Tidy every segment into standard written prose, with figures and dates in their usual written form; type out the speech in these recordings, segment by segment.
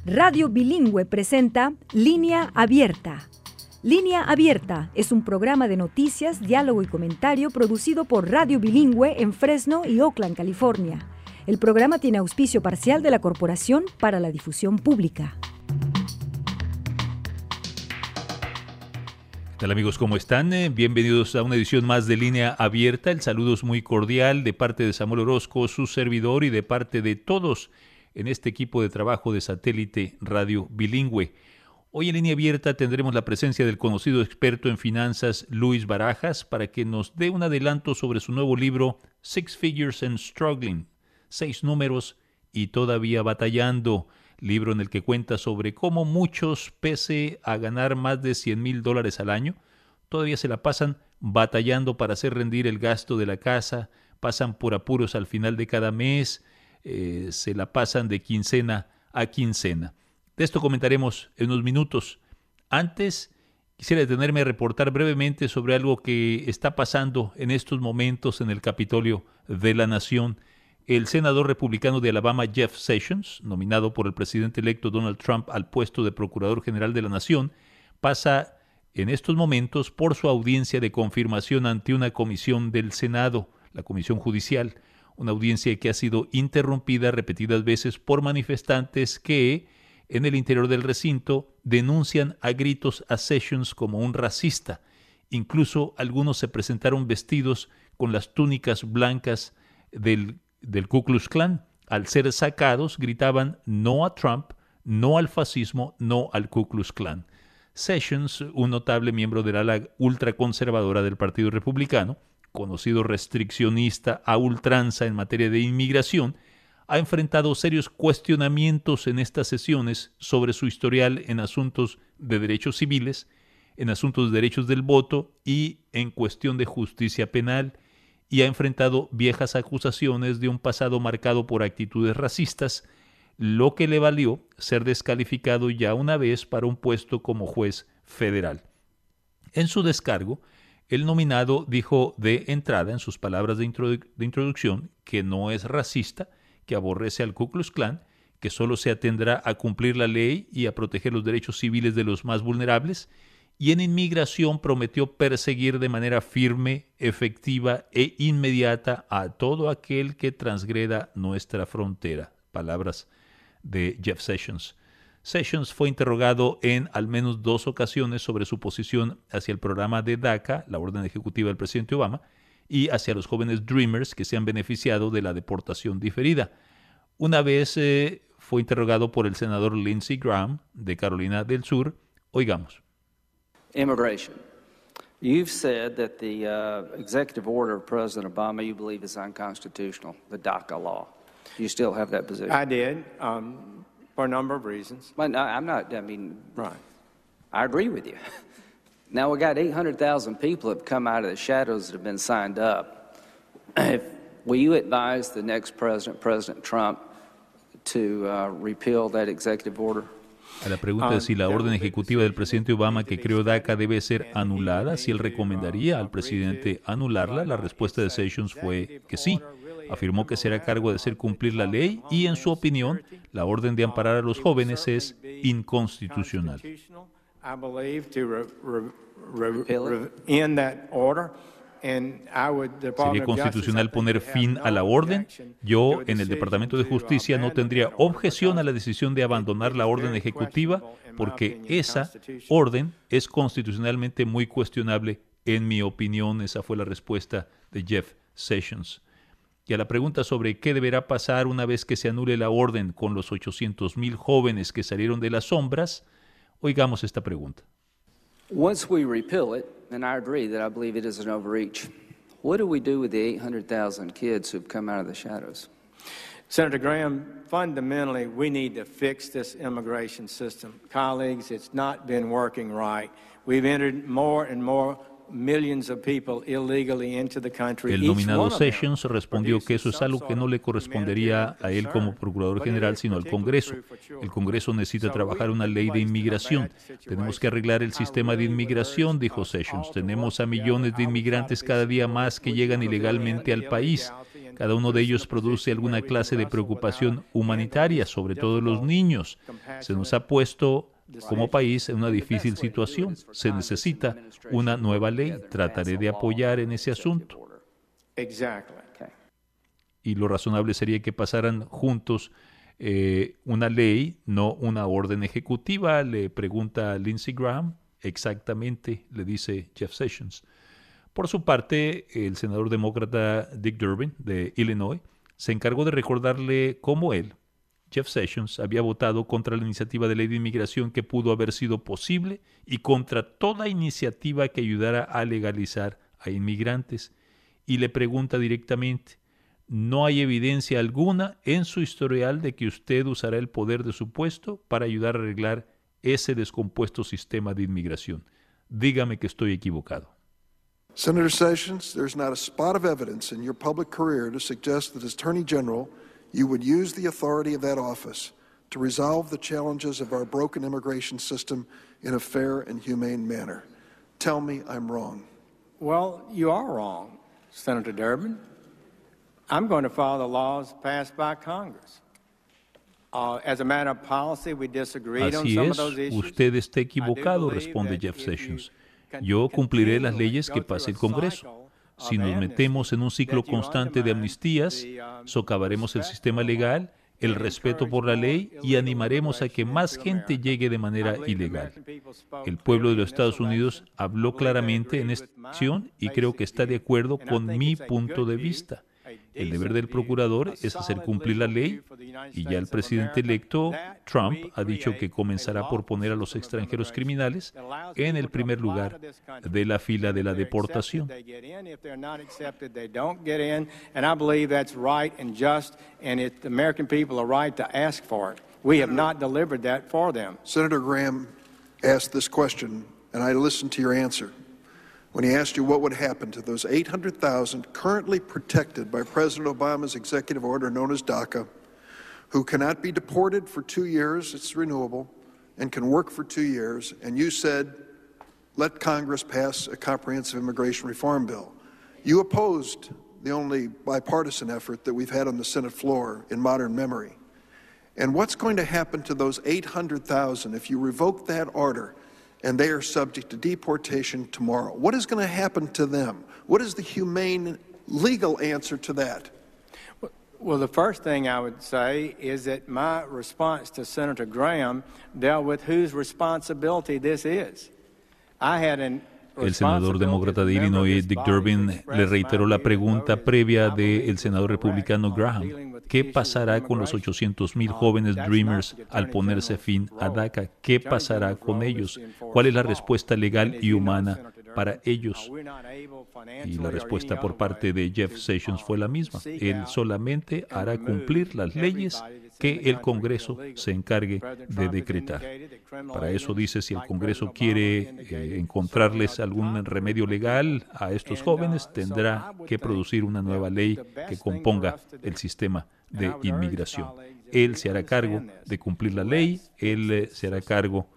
Radio Bilingüe presenta Línea Abierta. Línea Abierta es un programa de noticias, diálogo y comentario producido por Radio Bilingüe en Fresno y Oakland, California. El programa tiene auspicio parcial de la Corporación para la Difusión Pública. ¿Qué tal, amigos? ¿Cómo están? Bienvenidos a una edición más de Línea Abierta. El saludo es muy cordial de parte de Samuel Orozco, su servidor, y de parte de todos en este equipo de trabajo de Satélite Radio Bilingüe. Hoy en Línea Abierta tendremos la presencia del conocido experto en finanzas Luis Barajas para que nos dé un adelanto sobre su nuevo libro Six Figures and Struggling, 6 números y todavía batallando, libro en el que cuenta sobre cómo muchos, pese a ganar más de $100,000 al año, todavía se la pasan batallando para hacer rendir el gasto de la casa, pasan por apuros al final de cada mes, se la pasan de quincena a quincena. De esto comentaremos en unos minutos. Antes, quisiera detenerme a reportar brevemente sobre algo que está pasando en estos momentos en el Capitolio de la Nación. El senador republicano de Alabama, Jeff Sessions, nominado por el presidente electo Donald Trump al puesto de Procurador General de la Nación, pasa en estos momentos por su audiencia de confirmación ante una comisión del Senado, la Comisión Judicial, una audiencia que ha sido interrumpida repetidas veces por manifestantes que, en el interior del recinto, denuncian a gritos a Sessions como un racista. Incluso algunos se presentaron vestidos con las túnicas blancas del Ku Klux Klan. Al ser sacados, gritaban no a Trump, no al fascismo, no al Ku Klux Klan. Sessions, un notable miembro del ala ultraconservadora del Partido Republicano, conocido restriccionista a ultranza en materia de inmigración, ha enfrentado serios cuestionamientos en estas sesiones sobre su historial en asuntos de derechos civiles, en asuntos de derechos del voto y en cuestión de justicia penal, y ha enfrentado viejas acusaciones de un pasado marcado por actitudes racistas, lo que le valió ser descalificado ya una vez para un puesto como juez federal. En su descargo, el nominado dijo de entrada, en sus palabras de introducción, que no es racista, que aborrece al Ku Klux Klan, que solo se atendrá a cumplir la ley y a proteger los derechos civiles de los más vulnerables, y en inmigración prometió perseguir de manera firme, efectiva e inmediata a todo aquel que transgreda nuestra frontera. Palabras de Jeff Sessions. Sessions fue interrogado en al menos 2 ocasiones sobre su posición hacia el programa de DACA, la orden ejecutiva del presidente Obama, y hacia los jóvenes Dreamers que se han beneficiado de la deportación diferida. Una vez fue interrogado por el senador Lindsey Graham, de Carolina del Sur. Oigamos. Immigration. You've said that the executive order of President Obama you believe is unconstitutional, the DACA law. Do you still have that position? I did, for a number of reasons. Well, no, I'm not, I mean, Right. I agree with you. Now we got 800,000 people that have come out of the shadows that have been signed up. Will you advise the next president, President Trump, to repeal that executive order? A la pregunta de si la orden ejecutiva del presidente Obama que creó DACA debe ser anulada, si él recomendaría al presidente anularla, la respuesta de Sessions fue que sí. Afirmó que será cargo de hacer cumplir la ley y, en su opinión, la orden de amparar a los jóvenes es inconstitucional. ¿Sería constitucional poner fin a la orden? Yo, en el Departamento de Justicia, no tendría objeción a la decisión de abandonar la orden ejecutiva porque esa orden es constitucionalmente muy cuestionable, en mi opinión. Esa fue la respuesta de Jeff Sessions. Y a la pregunta sobre qué deberá pasar una vez que se anule la orden con los 800,000 jóvenes que salieron de las sombras, oigamos esta pregunta. Once we repeal it, and I agree that I believe it is an overreach, what do we do with the 800,000 kids who've come out of the shadows? Senator Graham, fundamentally, we need to fix this immigration system. Colleagues, it's not been working right. We've entered more and more millions of people illegally into the country. El nominado Sessions respondió que eso es algo que no le correspondería a él como Procurador General, sino al Congreso. El Congreso necesita trabajar una ley de inmigración. Tenemos que arreglar el sistema de inmigración, dijo Sessions. Tenemos a millones de inmigrantes cada día más que llegan ilegalmente al país. Cada uno de ellos produce alguna clase de preocupación humanitaria, sobre todo los niños. Se nos ha puesto como país en una difícil situación. Se necesita una nueva ley. Trataré de apoyar en ese asunto. Y lo razonable sería que pasaran juntos una ley, no una orden ejecutiva, le pregunta Lindsey Graham. Exactamente, le dice Jeff Sessions. Por su parte, el senador demócrata Dick Durbin, de Illinois, se encargó de recordarle cómo él, Jeff Sessions, había votado contra la iniciativa de ley de inmigración que pudo haber sido posible y contra toda iniciativa que ayudara a legalizar a inmigrantes. Y le pregunta directamente: ¿no hay evidencia alguna en su historial de que usted usará el poder de su puesto para ayudar a arreglar ese descompuesto sistema de inmigración? Dígame que estoy equivocado. Senator Sessions, there's not a spot of evidence in your public career to suggest that as Attorney General, you would use the authority of that office to resolve the challenges of our broken immigration system in a fair and humane manner. Tell me I'm wrong. Well, you are wrong, Senator Durbin. I'm going to follow the laws passed by Congress. As a matter of policy, we disagreed on some of those issues. Usted está equivocado, responde Jeff Sessions. Yo cumpliré las leyes que pase el Congreso. Si nos metemos en un ciclo constante de amnistías, socavaremos el sistema legal, el respeto por la ley y animaremos a que más gente llegue de manera ilegal. El pueblo de los Estados Unidos habló claramente en esta acción y creo que está de acuerdo con mi punto de vista. El deber del procurador es hacer cumplir la ley y ya el presidente electo, Trump, ha dicho que comenzará por poner a los extranjeros criminales en el primer lugar de la fila de la deportación. Senator Graham asked this question, and I listened to your answer. When he asked you what would happen to those 800,000 currently protected by President Obama's executive order known as DACA, who cannot be deported for 2 years, it's renewable, and can work for 2 years, and you said, let Congress pass a comprehensive immigration reform bill. You opposed the only bipartisan effort that we've had on the Senate floor in modern memory. And what's going to happen to those 800,000 if you revoke that order and they are subject to deportation tomorrow? What is going to happen to them? What is the humane legal answer to that? Well, the first thing I would say is that my response to Senator Graham dealt with whose responsibility this is. El senador demócrata de Illinois, Dick Durbin, le reiteró la pregunta previa del senador republicano Graham. ¿Qué pasará con los 800,000 jóvenes Dreamers al ponerse fin a DACA? ¿Qué pasará con ellos? ¿Cuál es la respuesta legal y humana para ellos? Y la respuesta por parte de Jeff Sessions fue la misma. Él solamente hará cumplir las leyes que el Congreso se encargue de decretar. Para eso dice, si el Congreso quiere encontrarles algún remedio legal a estos jóvenes, tendrá que producir una nueva ley que componga el sistema de inmigración. Él se hará cargo de cumplir la ley, él se hará cargo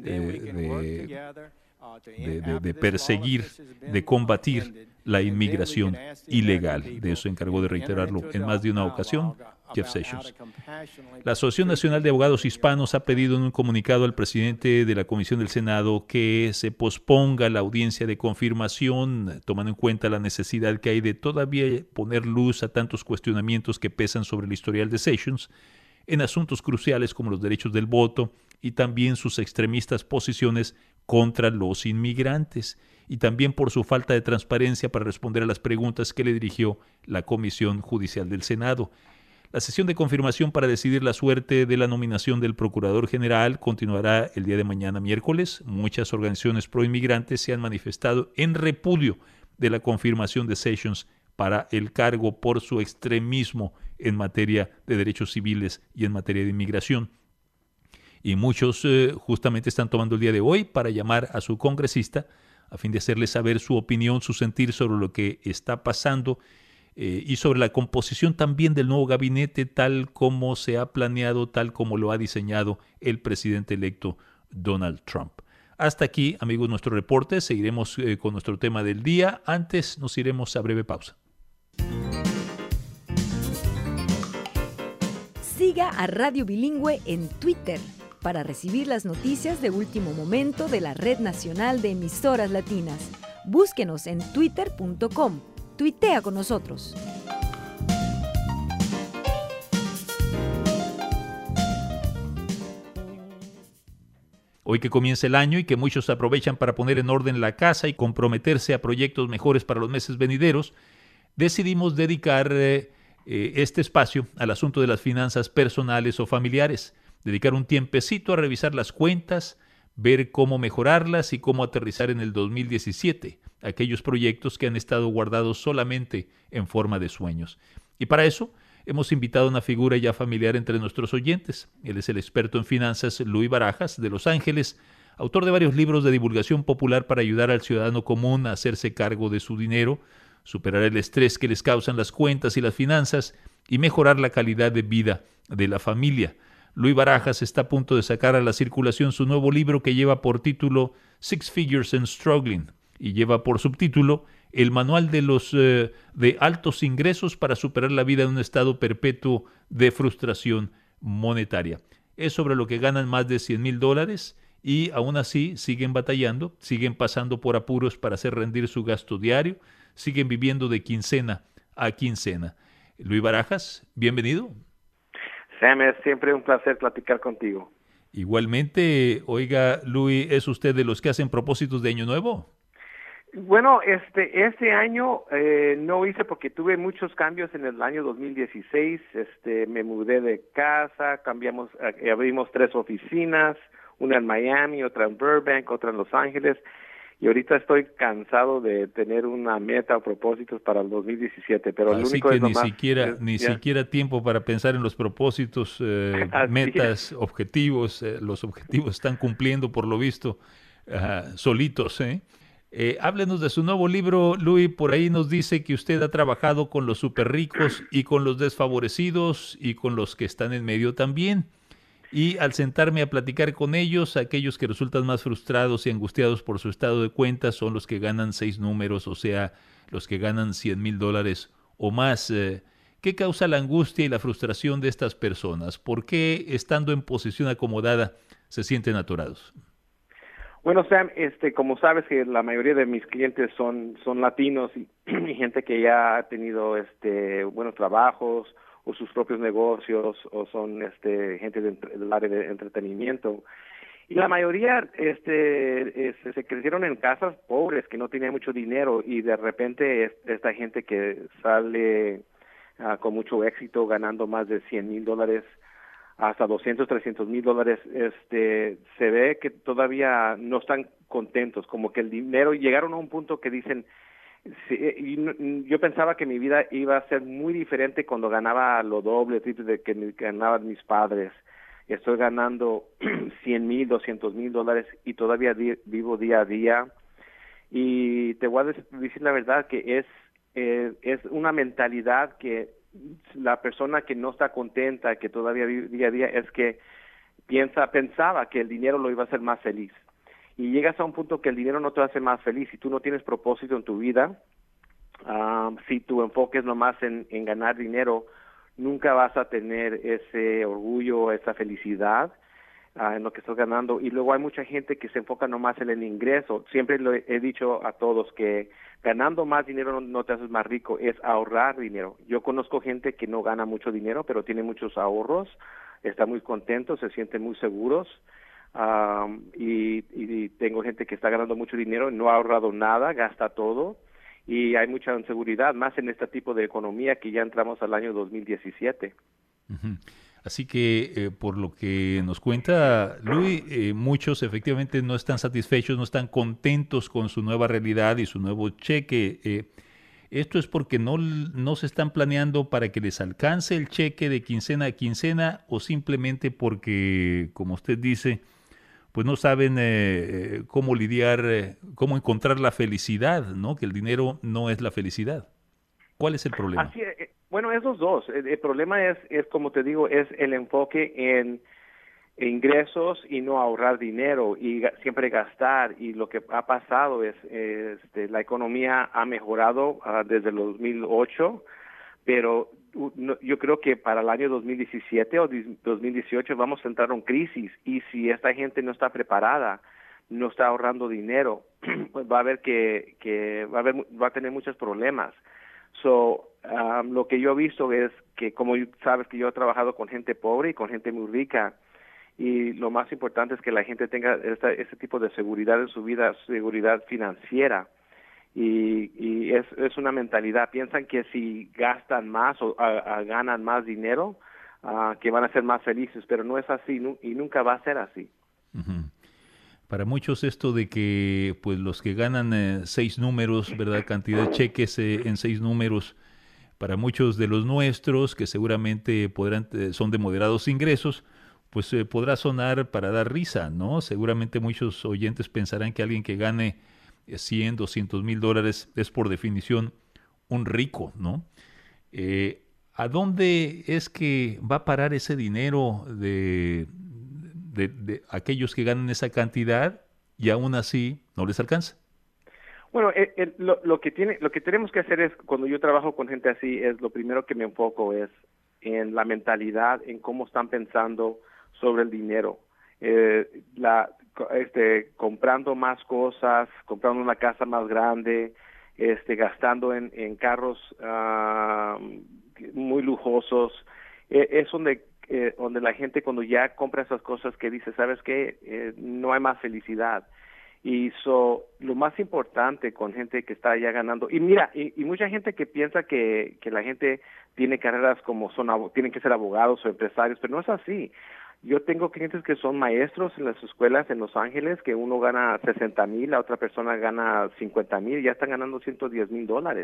de perseguir, de combatir la inmigración ilegal. De eso se encargó de reiterarlo en más de una ocasión Jeff Sessions. La Asociación Nacional de Abogados Hispanos ha pedido en un comunicado al presidente de la Comisión del Senado que se posponga la audiencia de confirmación, tomando en cuenta la necesidad que hay de todavía poner luz a tantos cuestionamientos que pesan sobre el historial de Sessions en asuntos cruciales como los derechos del voto y también sus extremistas posiciones contra los inmigrantes, y también por su falta de transparencia para responder a las preguntas que le dirigió la Comisión Judicial del Senado. La sesión de confirmación para decidir la suerte de la nominación del Procurador General continuará el día de mañana miércoles. Muchas organizaciones pro-inmigrantes se han manifestado en repudio de la confirmación de Sessions para el cargo por su extremismo en materia de derechos civiles y en materia de inmigración. Y muchos justamente están tomando el día de hoy para llamar a su congresista a fin de hacerle saber su opinión, su sentir sobre lo que está pasando y sobre la composición también del nuevo gabinete tal como se ha planeado, tal como lo ha diseñado el presidente electo Donald Trump. Hasta aquí, amigos, nuestro reporte. Seguiremos con nuestro tema del día. Antes nos iremos a breve pausa. Siga a Radio Bilingüe en Twitter para recibir las noticias de último momento de la Red Nacional de Emisoras Latinas. Búsquenos en twitter.com. Tuitea con nosotros. Hoy que comienza el año y que muchos aprovechan para poner en orden la casa y comprometerse a proyectos mejores para los meses venideros, decidimos dedicar este espacio al asunto de las finanzas personales o familiares, dedicar un tiempecito a revisar las cuentas, ver cómo mejorarlas y cómo aterrizar en el 2017 aquellos proyectos que han estado guardados solamente en forma de sueños. Y para eso hemos invitado a una figura ya familiar entre nuestros oyentes. Él es el experto en finanzas Luis Barajas, de Los Ángeles, autor de varios libros de divulgación popular para ayudar al ciudadano común a hacerse cargo de su dinero, superar el estrés que les causan las cuentas y las finanzas y mejorar la calidad de vida de la familia. Luis Barajas está a punto de sacar a la circulación su nuevo libro que lleva por título Six Figures and Struggling y lleva por subtítulo El manual de los de altos ingresos para superar la vida en un estado perpetuo de frustración monetaria. Es sobre lo que ganan más de $100,000 y aún así siguen batallando, siguen pasando por apuros para hacer rendir su gasto diario, siguen viviendo de quincena a quincena. Luis Barajas, bienvenido. Sam, es siempre un placer platicar contigo. Igualmente, oiga, Luis, ¿es usted de los que hacen propósitos de Año Nuevo? Bueno, este año no hice porque tuve muchos cambios en el año 2016. Me mudé de casa, abrimos 3 oficinas, una en Miami, otra en Burbank, otra en Los Ángeles. Y ahorita estoy cansado de tener una meta o propósitos para el 2017, pero así el único que es ni siquiera tiempo para pensar en los propósitos, metas, objetivos. Los objetivos están cumpliendo por lo visto solitos. Háblenos de su nuevo libro, Luis. Por ahí nos dice que usted ha trabajado con los súper ricos y con los desfavorecidos y con los que están en medio también. Y al sentarme a platicar con ellos, aquellos que resultan más frustrados y angustiados por su estado de cuentas son los que ganan 6 números, o sea, los que ganan $100,000 o más. ¿Qué causa la angustia y la frustración de estas personas? ¿Por qué, estando en posición acomodada, se sienten atorados? Bueno, Sam, como sabes que la mayoría de mis clientes son latinos y gente que ya ha tenido buenos trabajos o sus propios negocios, o son gente del área de entretenimiento. Y la mayoría se crecieron en casas pobres, que no tenían mucho dinero, y de repente esta gente que sale con mucho éxito, ganando más de $100,000, hasta $200,000, $300,000, se ve que todavía no están contentos, como que el dinero, llegaron a un punto que dicen, sí, yo pensaba que mi vida iba a ser muy diferente cuando ganaba lo doble, triple de que ganaban mis padres. Estoy ganando $100,000, $200,000 y todavía vivo día a día. Y te voy a decir la verdad que es una mentalidad que la persona que no está contenta, que todavía vive día a día, es que pensaba que el dinero lo iba a hacer más feliz. Y llegas a un punto que el dinero no te hace más feliz. Si tú no tienes propósito en tu vida, si tu enfoque es nomás en ganar dinero, nunca vas a tener ese orgullo, esa felicidad en lo que estás ganando. Y luego hay mucha gente que se enfoca nomás en el ingreso. Siempre lo he dicho a todos que ganando más dinero no te haces más rico, es ahorrar dinero. Yo conozco gente que no gana mucho dinero, pero tiene muchos ahorros, está muy contento, se sienten muy seguros. Y tengo gente que está ganando mucho dinero, no ha ahorrado nada, gasta todo, y hay mucha inseguridad, más en este tipo de economía que ya entramos al año 2017. Uh-huh. Así que, por lo que nos cuenta Luis, muchos efectivamente no están satisfechos, no están contentos con su nueva realidad y su nuevo cheque. ¿Esto es porque no se están planeando para que les alcance el cheque de quincena a quincena, o simplemente porque, como usted dice, pues no saben cómo lidiar, cómo encontrar la felicidad, ¿no? Que el dinero no es la felicidad. ¿Cuál es el problema? Así, bueno, esos dos. El problema es, como te digo, es el enfoque en ingresos y no ahorrar dinero y siempre gastar. Y lo que ha pasado es la economía ha mejorado desde el 2008, pero yo creo que para el año 2017 o 2018 vamos a entrar en crisis, y si esta gente no está preparada, no está ahorrando dinero, pues va a tener muchos problemas. Lo que yo he visto es que, como sabes, que yo he trabajado con gente pobre y con gente muy rica, y lo más importante es que la gente tenga ese tipo de seguridad en su vida, seguridad financiera. Y es una mentalidad. Piensan que si gastan más o ganan más dinero, que van a ser más felices, pero no es así, y nunca va a ser así. Uh-huh. Para muchos esto de que pues los que ganan 6 números, ¿verdad? Cantidad de cheques en 6 números, para muchos de los nuestros, que seguramente son de moderados ingresos, pues podrá sonar para dar risa, ¿no? Seguramente muchos oyentes pensarán que alguien que gane 100, 200 mil dólares es por definición un rico, ¿no? ¿A dónde es que va a parar ese dinero de aquellos que ganan esa cantidad y aún así no les alcanza? Bueno, lo que tenemos que hacer es, cuando yo trabajo con gente así, es lo primero que me enfoco es en la mentalidad, en cómo están pensando sobre el dinero. Comprando más cosas, comprando una casa más grande, gastando en carros muy lujosos. Es donde la gente, cuando ya compra esas cosas, que dice, ¿sabes qué? No hay más felicidad. Y lo más importante con gente que está ya ganando, y mira, y mucha gente que piensa que la gente tiene carreras tienen que ser abogados o empresarios, pero no es así. Yo tengo clientes que son maestros en las escuelas en Los Ángeles, que uno gana 60,000, la otra persona gana 50,000, ya están ganando 110,000 dólares.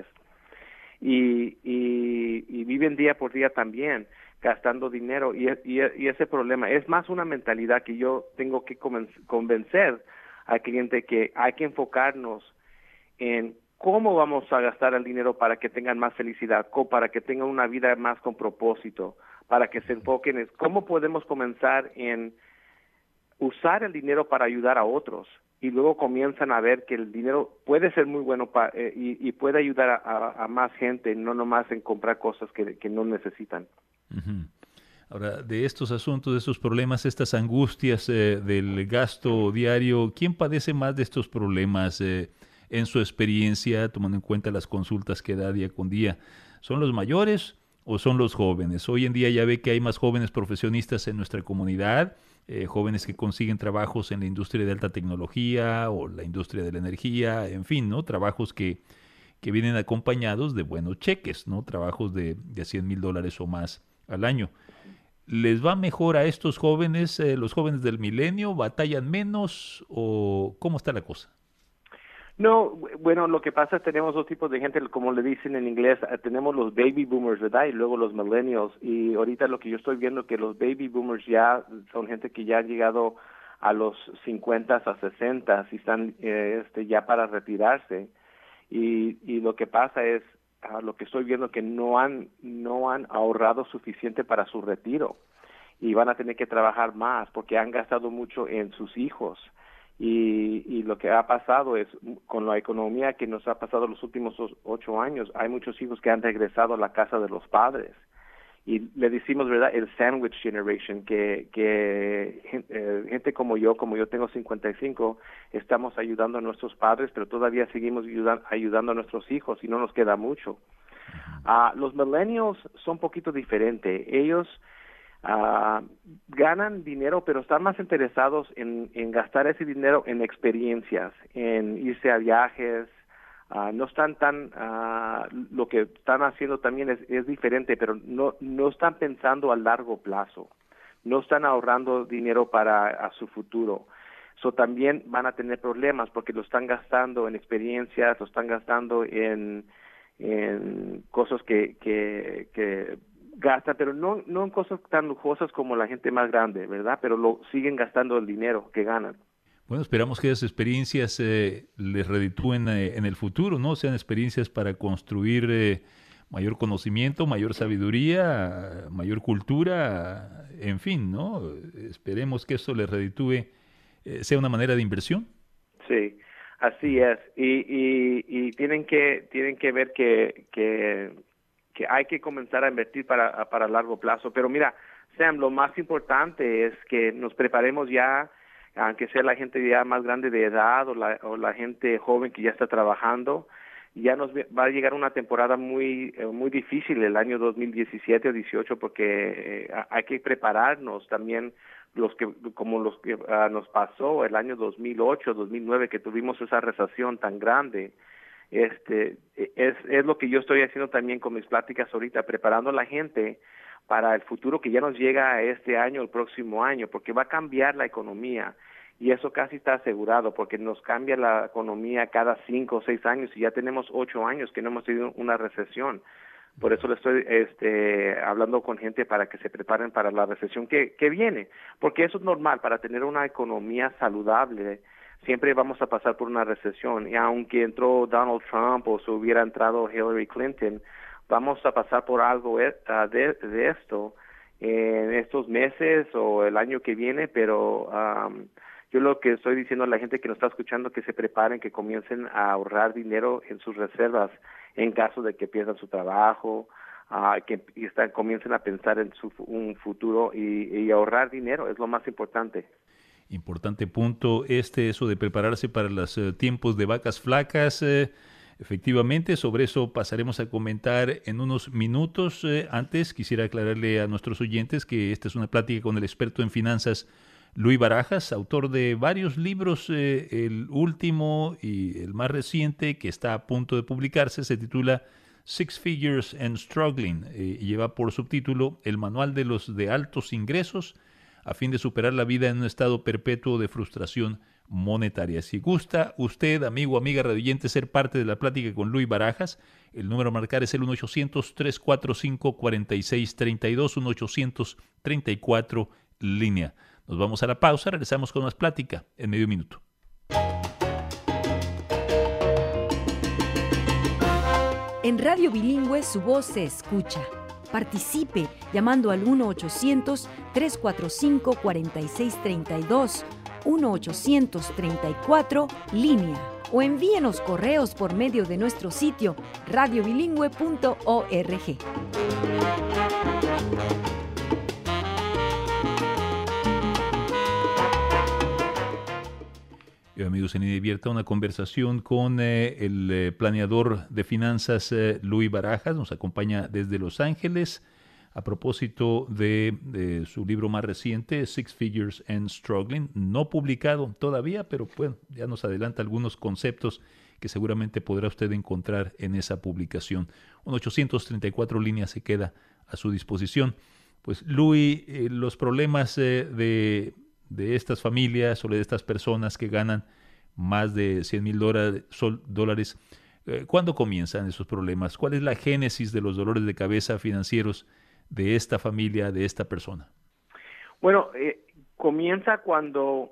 Y viven día por día también, gastando dinero, y ese problema es más una mentalidad que yo tengo que convencer al cliente que hay que enfocarnos en cómo vamos a gastar el dinero para que tengan más felicidad, para que tengan una vida más con propósito, para que se enfoquen en cómo podemos comenzar en usar el dinero para ayudar a otros, y luego comienzan a ver que el dinero puede ser muy bueno y puede ayudar a más gente, no nomás en comprar cosas que no necesitan. Uh-huh. Ahora, de estos asuntos, de estos problemas, estas angustias del gasto diario, ¿quién padece más de estos problemas en su experiencia, tomando en cuenta las consultas que da día con día? ¿Son los mayores o son los jóvenes? Hoy en día ya ve que hay más jóvenes profesionistas en nuestra comunidad, jóvenes que consiguen trabajos en la industria de alta tecnología o la industria de la energía, en fin, ¿no? Trabajos que vienen acompañados de buenos cheques, ¿no? Trabajos de 100,000 dólares o más al año. ¿Les va mejor a estos jóvenes, los jóvenes del milenio? ¿Batallan menos o cómo está la cosa? No, bueno, lo que pasa es que tenemos dos tipos de gente, como le dicen en inglés, tenemos los baby boomers, ¿verdad? Y luego los millennials. Y ahorita lo que yo estoy viendo es que los baby boomers ya son gente que ya han llegado a los 50 a 60 y están ya para retirarse. Y lo que pasa es, lo que estoy viendo, que no han ahorrado suficiente para su retiro, y van a tener que trabajar más porque han gastado mucho en sus hijos. Y lo que ha pasado es, con la economía que nos ha pasado los últimos 8 años, hay muchos hijos que han regresado a la casa de los padres. Y le decimos, ¿verdad?, el sandwich generation, que gente como yo tengo 55, estamos ayudando a nuestros padres, pero todavía seguimos ayudando a nuestros hijos, y no nos queda mucho. Los millennials son un poquito diferentes. Ellos ganan dinero, pero están más interesados en gastar ese dinero en experiencias, en irse a viajes. No están tan, lo que están haciendo también es diferente, pero no están pensando a largo plazo, no están ahorrando dinero para su futuro. También van a tener problemas porque lo están gastando en experiencias, lo están gastando en cosas que gastan, pero no en cosas tan lujosas como la gente más grande, ¿verdad? Pero siguen gastando el dinero que ganan. Bueno, esperamos que esas experiencias les reditúen en el futuro, ¿no? Sean experiencias para construir mayor conocimiento, mayor sabiduría, mayor cultura, en fin, ¿no? Esperemos que eso les reditúe, sea una manera de inversión. Sí, así es. Y tienen que ver que que hay que comenzar a invertir para largo plazo. Pero mira, Sam, lo más importante es que nos preparemos ya, aunque sea la gente ya más grande de edad o la gente joven que ya está trabajando. Ya nos va a llegar una temporada muy difícil el año 2017 o 18 porque hay que prepararnos también los que nos pasó el año 2008, 2009 que tuvimos esa recesión tan grande. Es lo que yo estoy haciendo también con mis pláticas ahorita, preparando a la gente para el futuro que ya nos llega este año, el próximo año, porque va a cambiar la economía. Y eso casi está asegurado porque nos cambia la economía cada 5 o 6 años y ya tenemos 8 años que no hemos tenido una recesión. Por eso le estoy hablando con gente para que se preparen para la recesión que viene, porque eso es normal. Para tener una economía saludable siempre vamos a pasar por una recesión y aunque entró Donald Trump o se hubiera entrado Hillary Clinton, vamos a pasar por algo de esto en estos meses o el año que viene, pero yo lo que estoy diciendo a la gente que nos está escuchando que se preparen, que comiencen a ahorrar dinero en sus reservas en caso de que pierdan su trabajo, comiencen a pensar en un futuro y ahorrar dinero es lo más importante. Importante punto eso de prepararse para los tiempos de vacas flacas. Efectivamente, sobre eso pasaremos a comentar en unos minutos. Antes quisiera aclararle a nuestros oyentes que esta es una plática con el experto en finanzas Luis Barajas, autor de varios libros. El último y el más reciente que está a punto de publicarse se titula Six Figures and Struggling y lleva por subtítulo El manual de los de altos ingresos a fin de superar la vida en un estado perpetuo de frustración monetaria. Si gusta usted, amigo o amiga radioyente, ser parte de la plática con Luis Barajas, el número a marcar es el 1-800-345-4632, 1-834 línea. Nos vamos a la pausa, regresamos con más plática en medio minuto. En Radio Bilingüe su voz se escucha. Participe llamando al 1-800-345-4632, 1-834 línea o envíenos correos por medio de nuestro sitio radiobilingüe.org. Amigos, en Línea Abierta, una conversación con el planeador de finanzas Luis Barajas, nos acompaña desde Los Ángeles a propósito de su libro más reciente, Six Figures and Struggling, no publicado todavía, pero bueno, ya nos adelanta algunos conceptos que seguramente podrá usted encontrar en esa publicación. 1-834 líneas se queda a su disposición. Pues Luis, los problemas de estas familias o de estas personas que ganan más de $100,000, ¿cuándo comienzan esos problemas? ¿Cuál es la génesis de los dolores de cabeza financieros de esta familia, de esta persona? Bueno, comienza cuando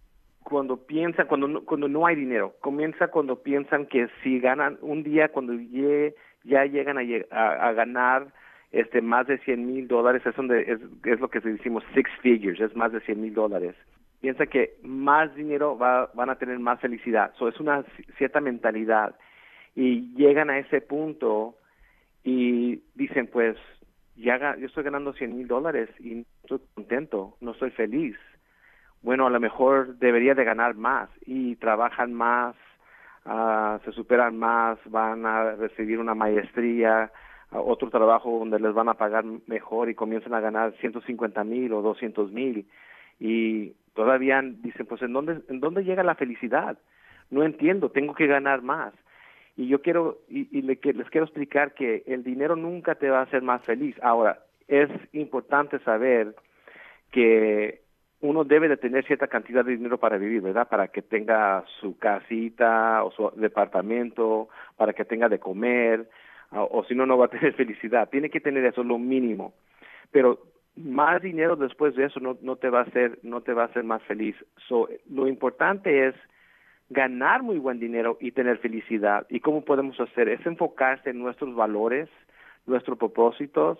no hay dinero. Comienza cuando piensan que si ganan un día, cuando ya llegan a ganar más de $100,000, es lo que decimos six figures, es más de $100,000. Piensa que más dinero van a tener más felicidad. Es una cierta mentalidad. Y llegan a ese punto y dicen, pues, yo estoy ganando $100,000 y no estoy contento, no estoy feliz. Bueno, a lo mejor debería de ganar más y trabajan más, se superan más, van a recibir una maestría, otro trabajo donde les van a pagar mejor y comienzan a ganar $150,000 o $200,000 y todavía dicen, pues, ¿en dónde llega la felicidad? No entiendo, tengo que ganar más. Y yo les quiero explicar que el dinero nunca te va a hacer más feliz. Ahora, es importante saber que uno debe de tener cierta cantidad de dinero para vivir, ¿verdad? Para que tenga su casita o su departamento, para que tenga de comer, o si no, no va a tener felicidad. Tiene que tener eso, lo mínimo. Pero más dinero después de eso no te va a hacer más feliz. Lo importante es ganar muy buen dinero y tener felicidad. ¿Y cómo podemos hacer? Es enfocarse en nuestros valores, nuestros propósitos,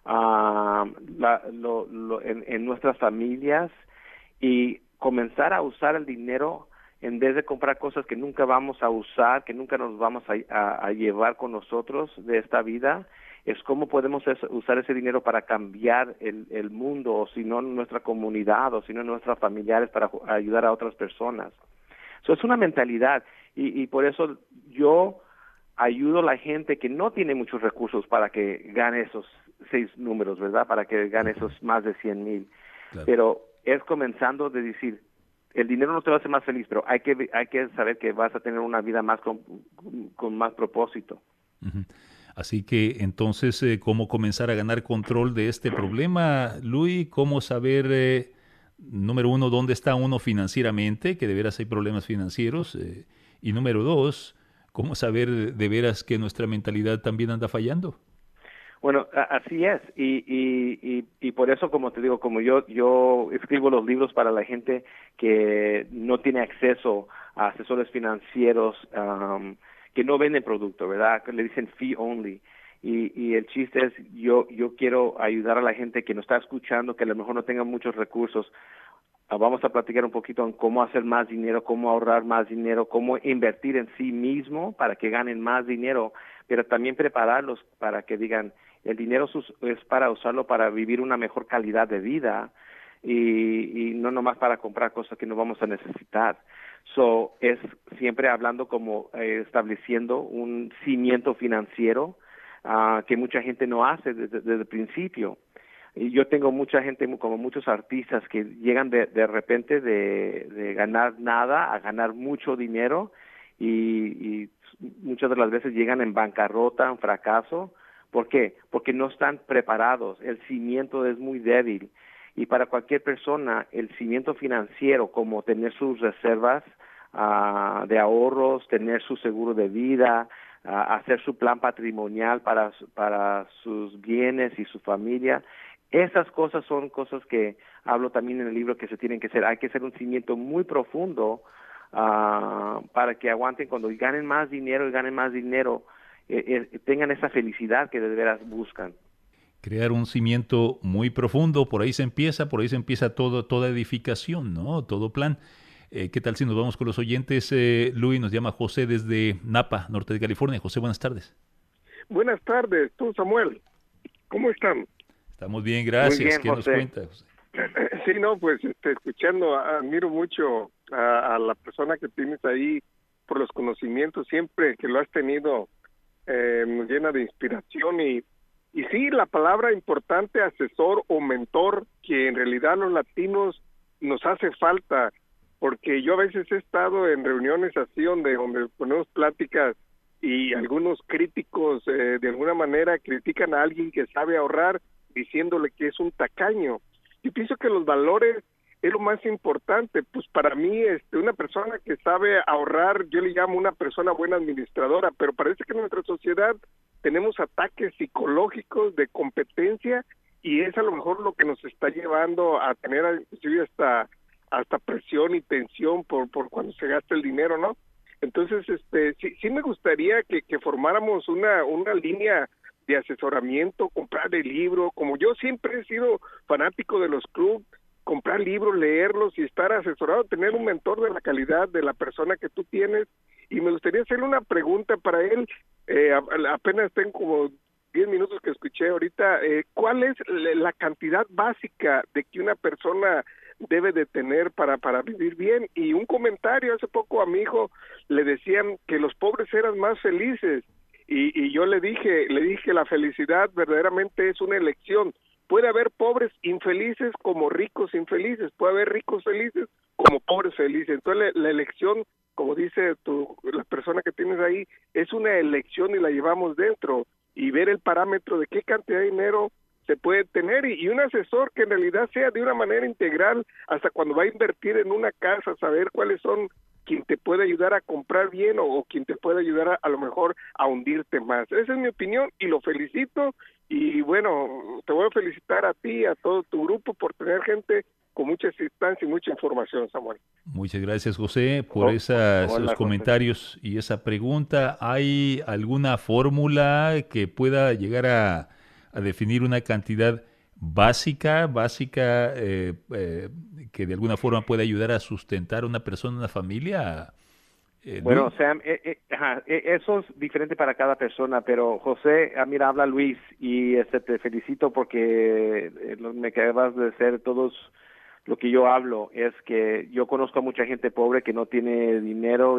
en nuestras familias y comenzar a usar el dinero en vez de comprar cosas que nunca vamos a usar, que nunca nos vamos a llevar con nosotros de esta vida, es cómo podemos usar ese dinero para cambiar el mundo, o si no nuestra comunidad, o si no nuestros familiares, para ayudar a otras personas. Eso es una mentalidad, y por eso yo ayudo a la gente que no tiene muchos recursos para que gane esos 6 números, ¿verdad? Para que gane esos más de 100,000. Claro. Pero es comenzando de decir, el dinero no te va a hacer más feliz, pero hay que saber que vas a tener una vida más con más propósito. Uh-huh. Así que entonces, ¿cómo comenzar a ganar control de este problema, Luis? ¿Cómo saber, número uno, dónde está uno financieramente, que de veras hay problemas financieros? Y número dos, ¿cómo saber de veras que nuestra mentalidad también anda fallando? Bueno, así es, y por eso, como te digo, como yo escribo los libros para la gente que no tiene acceso a asesores financieros, que no venden producto, ¿verdad? Que le dicen fee only. Y el chiste es, yo quiero ayudar a la gente que nos está escuchando, que a lo mejor no tenga muchos recursos. Vamos a platicar un poquito en cómo hacer más dinero, cómo ahorrar más dinero, cómo invertir en sí mismo para que ganen más dinero, pero también prepararlos para que digan, el dinero es para usarlo para vivir una mejor calidad de vida y no nomás para comprar cosas que no vamos a necesitar. So, es siempre hablando como estableciendo un cimiento financiero que mucha gente no hace desde el principio. Y yo tengo mucha gente, como muchos artistas, que llegan de repente de ganar nada a ganar mucho dinero y muchas de las veces llegan en bancarrota, en fracaso. ¿Por qué? Porque no están preparados, el cimiento es muy débil. Y para cualquier persona, el cimiento financiero, como tener sus reservas de ahorros, tener su seguro de vida, hacer su plan patrimonial para sus bienes y su familia, esas cosas son cosas que hablo también en el libro que se tienen que hacer. Hay que hacer un cimiento muy profundo para que aguanten cuando ganen más dinero tengan esa felicidad que de veras buscan. Crear un cimiento muy profundo, por ahí se empieza toda edificación, ¿no? Todo plan. ¿Qué tal si nos vamos con los oyentes? Luis, nos llama José desde Napa, norte de California. José, buenas tardes. Buenas tardes, tú, Samuel. ¿Cómo están? Estamos bien, gracias. Muy bien, ¿Qué José. nos cuenta, José? Sí, no, pues escuchando, admiro mucho a la persona que tienes ahí por los conocimientos, siempre que lo has tenido, nos llena de inspiración y sí, la palabra importante, asesor o mentor, que en realidad los latinos nos hace falta, porque yo a veces he estado en reuniones así donde ponemos pláticas y algunos críticos de alguna manera critican a alguien que sabe ahorrar diciéndole que es un tacaño. Yo pienso que los valores es lo más importante, pues para mí una persona que sabe ahorrar, yo le llamo una persona buena administradora, pero parece que en nuestra sociedad tenemos ataques psicológicos de competencia y es a lo mejor lo que nos está llevando a tener inclusive hasta presión y tensión por cuando se gasta el dinero, ¿no? Entonces, sí me gustaría que formáramos una línea de asesoramiento, comprar el libro, como yo siempre he sido fanático de los clubs, comprar libros, leerlos y estar asesorado, tener un mentor de la calidad de la persona que tú tienes. Y me gustaría hacerle una pregunta para él, apenas tengo como 10 minutos que escuché ahorita, ¿cuál es la cantidad básica de que una persona debe de tener para vivir bien? Y un comentario, hace poco a mi hijo le decían que los pobres eran más felices, y yo le dije que la felicidad verdaderamente es una elección. Puede haber pobres infelices como ricos infelices, puede haber ricos felices como pobres felices. Entonces la elección, como dice la persona que tienes ahí, es una elección y la llevamos dentro, y ver el parámetro de qué cantidad de dinero se puede tener, y un asesor que en realidad sea de una manera integral, hasta cuando va a invertir en una casa, saber cuáles son quien te puede ayudar a comprar bien o quien te puede ayudar a lo mejor a hundirte más. Esa es mi opinión y lo felicito, y bueno, te voy a felicitar a ti y a todo tu grupo por tener gente con mucha asistencia y mucha información, Samuel. Muchas gracias, José, por esos comentarios y esa pregunta. ¿Hay alguna fórmula que pueda llegar a definir una cantidad básica que de alguna forma puede ayudar a sustentar a una persona, una familia? Bueno, Luis. Sam, eso es diferente para cada persona, pero José, mira, habla Luis y te felicito porque me acabas de decir todos lo que yo hablo. Es que yo conozco a mucha gente pobre que no tiene dinero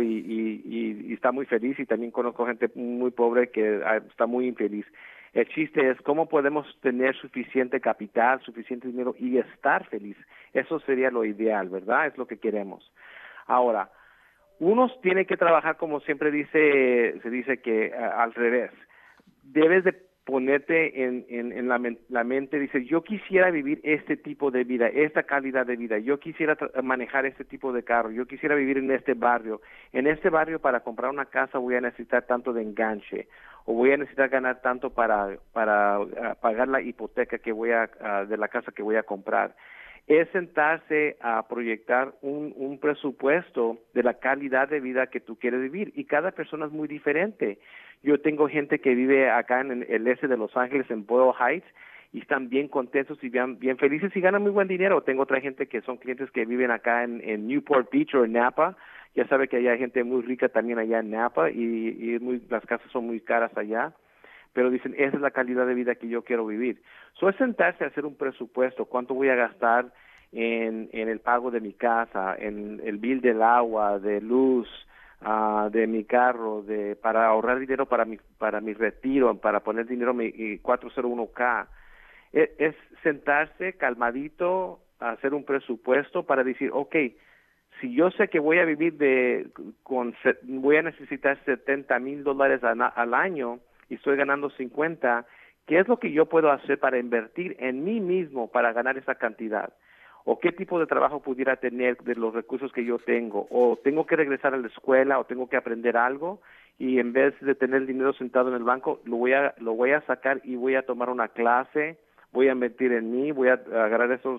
y está muy feliz, y también conozco gente muy pobre que está muy infeliz. El chiste es cómo podemos tener suficiente capital, suficiente dinero y estar feliz. Eso sería lo ideal, ¿verdad? Es lo que queremos. Ahora, uno tiene que trabajar, como siempre se dice que al revés. Debes de ponerte en la mente, dice, yo quisiera vivir este tipo de vida, esta calidad de vida, yo quisiera manejar este tipo de carro, yo quisiera vivir en este barrio. En este barrio, para comprar una casa voy a necesitar tanto de enganche, o voy a necesitar ganar tanto para pagar la hipoteca que de la casa que voy a comprar. Es sentarse a proyectar un presupuesto de la calidad de vida que tú quieres vivir, y cada persona es muy diferente. Yo tengo gente que vive acá en el este de Los Ángeles, en Boyle Heights, y están bien contentos y bien felices y ganan muy buen dinero. Tengo otra gente que son clientes que viven acá en Newport Beach o en Napa. Ya sabe que hay gente muy rica también allá en Napa, y las casas son muy caras allá, pero dicen, esa es la calidad de vida que yo quiero vivir. Es sentarse a hacer un presupuesto, cuánto voy a gastar en el pago de mi casa, en el bill del agua, de luz, de mi carro, para ahorrar dinero para mi retiro, para poner dinero en mi 401k. Es sentarse calmadito a hacer un presupuesto para decir, okay, si yo sé que voy a vivir voy a necesitar $70,000 al año y estoy ganando 50, ¿qué es lo que yo puedo hacer para invertir en mí mismo para ganar esa cantidad? ¿O qué tipo de trabajo pudiera tener de los recursos que yo tengo? ¿O tengo que regresar a la escuela o tengo que aprender algo? Y en vez de tener el dinero sentado en el banco, lo voy a sacar y voy a tomar una clase, voy a invertir en mí, voy a agarrar esos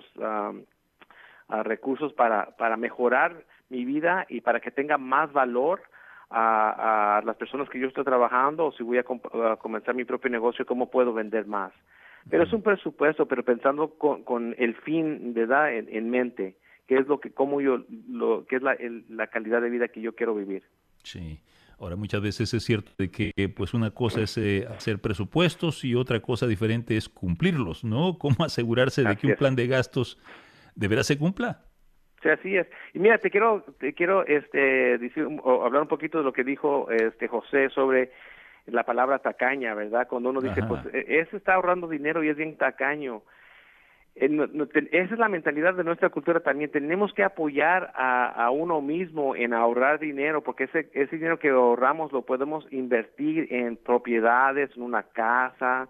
recursos para mejorar mi vida y para que tenga más valor a las personas que yo estoy trabajando, o si voy a comenzar mi propio negocio, cómo puedo vender más. Pero es un presupuesto, pero pensando con el fin de edad en mente, qué es qué es la calidad de vida que yo quiero vivir. Sí. Ahora, muchas veces es cierto de que pues una cosa es hacer presupuestos y otra cosa diferente es cumplirlos, ¿no? ¿Cómo asegurarse de que un plan de gastos de veras se cumpla? Sí, así es. Y mira, te quiero decir o hablar un poquito de lo que dijo José sobre la palabra tacaña, ¿verdad? Cuando uno dice, pues ese está ahorrando dinero y es bien tacaño. Esa es la mentalidad de nuestra cultura también. Tenemos que apoyar a uno mismo en ahorrar dinero, porque ese dinero que ahorramos lo podemos invertir en propiedades, en una casa,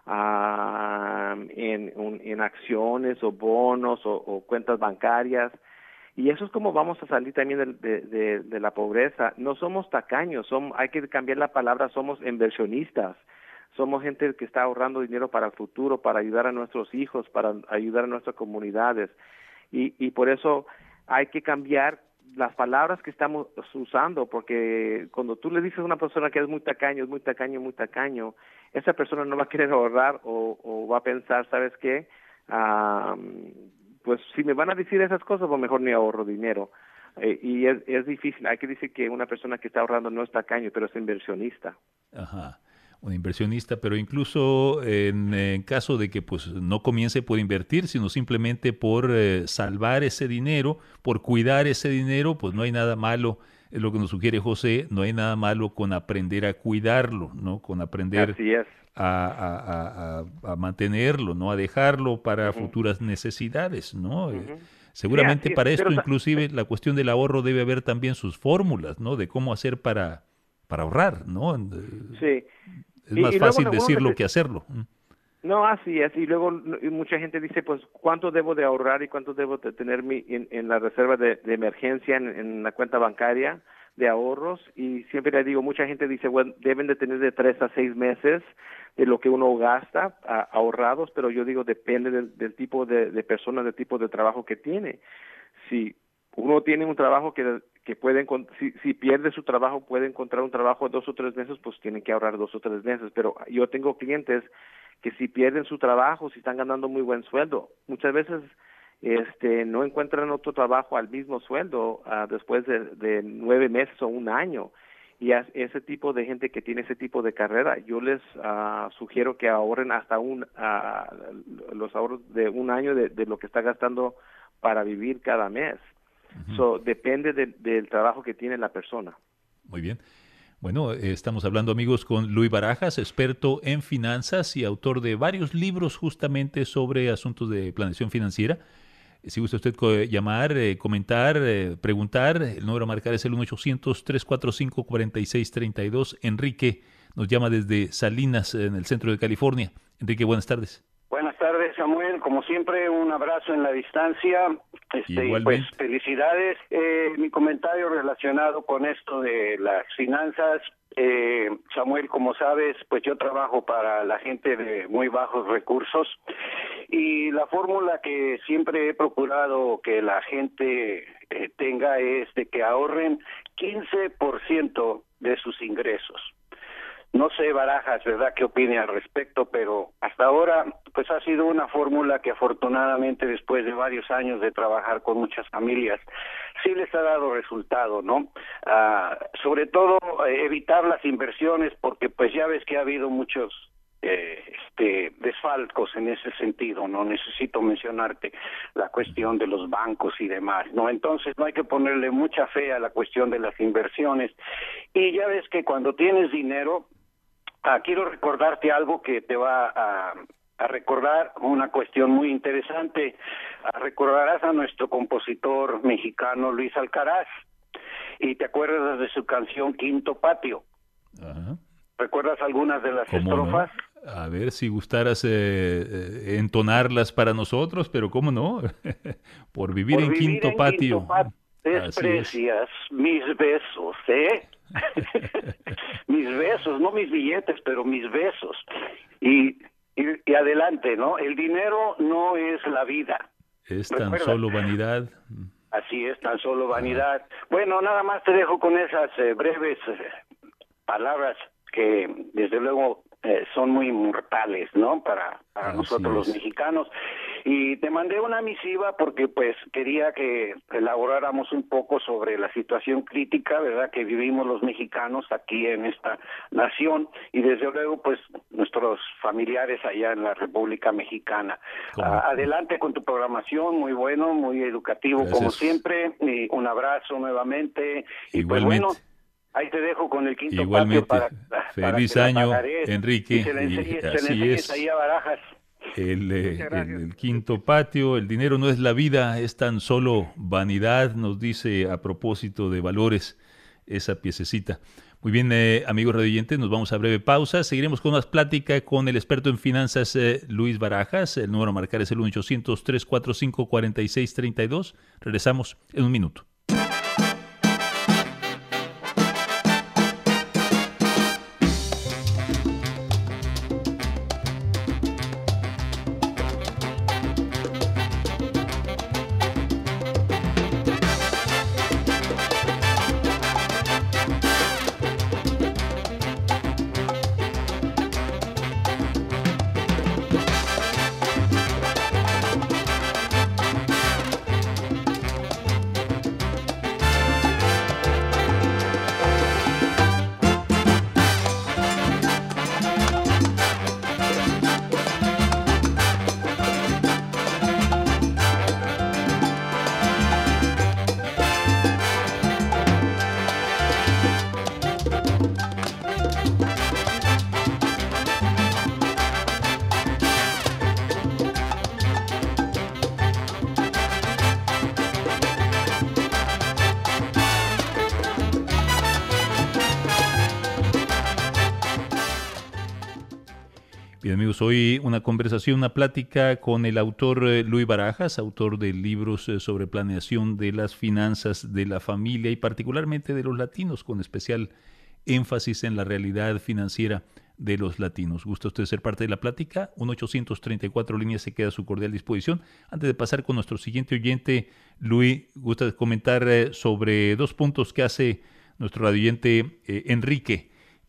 en acciones o bonos o cuentas bancarias. Y eso es como vamos a salir también de la pobreza. No somos tacaños, hay que cambiar la palabra, somos inversionistas. Somos gente que está ahorrando dinero para el futuro, para ayudar a nuestros hijos, para ayudar a nuestras comunidades. Y por eso hay que cambiar las palabras que estamos usando, porque cuando tú le dices a una persona que es muy tacaño, es muy tacaño, muy tacaño, esa persona no va a querer ahorrar o va a pensar, ¿sabes qué? Pues si me van a decir esas cosas, pues mejor ni ahorro dinero. Y es difícil. Hay que decir que una persona que está ahorrando no es tacaño, pero es inversionista. Ajá. Un inversionista, pero incluso en caso de que pues no comience por invertir, sino simplemente por salvar ese dinero, por cuidar ese dinero, pues no hay nada malo, es lo que nos sugiere José, no hay nada malo con aprender a cuidarlo, ¿no? Con aprender Así es. a mantenerlo, ¿no? A dejarlo para futuras necesidades, ¿no? Seguramente Sí, para esto, pero, inclusive, la cuestión del ahorro debe haber también sus fórmulas, ¿no? De cómo hacer para ahorrar, ¿no? Sí. Es más fácil decirlo que hacerlo. No, así es. Y luego mucha gente dice, pues, ¿cuánto debo de ahorrar y cuánto debo de tener en la reserva de emergencia, en la cuenta bancaria de ahorros? Y siempre le digo, mucha gente dice, bueno, deben de tener de 3 a 6 meses de lo que uno gasta ahorrados, pero yo digo, depende del tipo de persona, del tipo de trabajo que tiene. Si uno tiene un trabajo que puede, si pierde su trabajo, puede encontrar un trabajo 2 o 3 meses, pues tienen que ahorrar 2 o 3 meses. Pero yo tengo clientes que si pierden su trabajo, si están ganando muy buen sueldo, muchas veces no encuentran otro trabajo al mismo sueldo después de 9 meses o un año. Y a ese tipo de gente que tiene ese tipo de carrera, yo les sugiero que ahorren hasta los ahorros de un año de lo que está gastando para vivir cada mes. Depende del trabajo que tiene la persona. Muy bien. Bueno, estamos hablando, amigos, con Luis Barajas, experto en finanzas y autor de varios libros justamente sobre asuntos de planeación financiera. Si gusta usted llamar, comentar, preguntar, el número a marcar es el 1-800-345-4632. Enrique nos llama desde Salinas, en el centro de California. Enrique, buenas tardes. Buenas tardes, Samuel. Como siempre, un abrazo en la distancia. Pues felicidades. Mi comentario relacionado con esto de las finanzas, Samuel, como sabes, pues yo trabajo para la gente de muy bajos recursos y la fórmula que siempre he procurado que la gente tenga es de que ahorren 15% de sus ingresos. No sé, Barajas, ¿verdad?, qué opine al respecto, pero hasta ahora pues ha sido una fórmula que afortunadamente después de varios años de trabajar con muchas familias sí les ha dado resultado, ¿no? Sobre todo evitar las inversiones, porque pues ya ves que ha habido muchos desfalcos en ese sentido, no necesito mencionarte la cuestión de los bancos y demás, ¿no? Entonces no hay que ponerle mucha fe a la cuestión de las inversiones. Y ya ves que cuando tienes dinero, quiero recordarte algo que te va a recordar una cuestión muy interesante. Recordarás a nuestro compositor mexicano Luis Alcaraz y te acuerdas de su canción Quinto Patio. Ajá. ¿Recuerdas algunas de las estrofas? No? A ver, si gustaras entonarlas para nosotros, pero cómo no, por vivir en Quinto Patio. Desprecias mis besos, mis besos, no mis billetes, pero mis besos. Y adelante, ¿no? El dinero no es la vida. Es tan solo vanidad. Así es, tan solo vanidad. Bueno, nada más te dejo con esas breves palabras que desde luego son muy mortales, ¿no? Para nosotros los mexicanos. Y te mandé una misiva porque pues quería que elaboráramos un poco sobre la situación crítica, ¿verdad?, que vivimos los mexicanos aquí en esta nación y desde luego pues nuestros familiares allá en la República Mexicana. Adelante con tu programación, muy bueno, muy educativo. Gracias. Como siempre, y un abrazo nuevamente. Y igualmente. Pues bueno, ahí te dejo con el Quinto Igualmente. Patio Feliz año, Enrique. Y se le enseñes ahí a Barajas. El Quinto Patio, el dinero no es la vida, es tan solo vanidad, nos dice a propósito de valores esa piececita. Muy bien, amigos radioyentes, nos vamos a breve pausa. Seguiremos con más plática con el experto en finanzas Luis Barajas. El número a marcar es el 1-800-345-4632. Regresamos en un minuto. Bien, amigos, hoy una conversación, una plática con el autor Luis Barajas, autor de libros sobre planeación de las finanzas de la familia y particularmente de los latinos, con especial énfasis en la realidad financiera de los latinos. ¿Gusta usted ser parte de la plática? 1-834 líneas se queda a su cordial disposición. Antes de pasar con nuestro siguiente oyente, Luis, ¿gusta comentar sobre dos puntos que hace nuestro radioyente Enrique,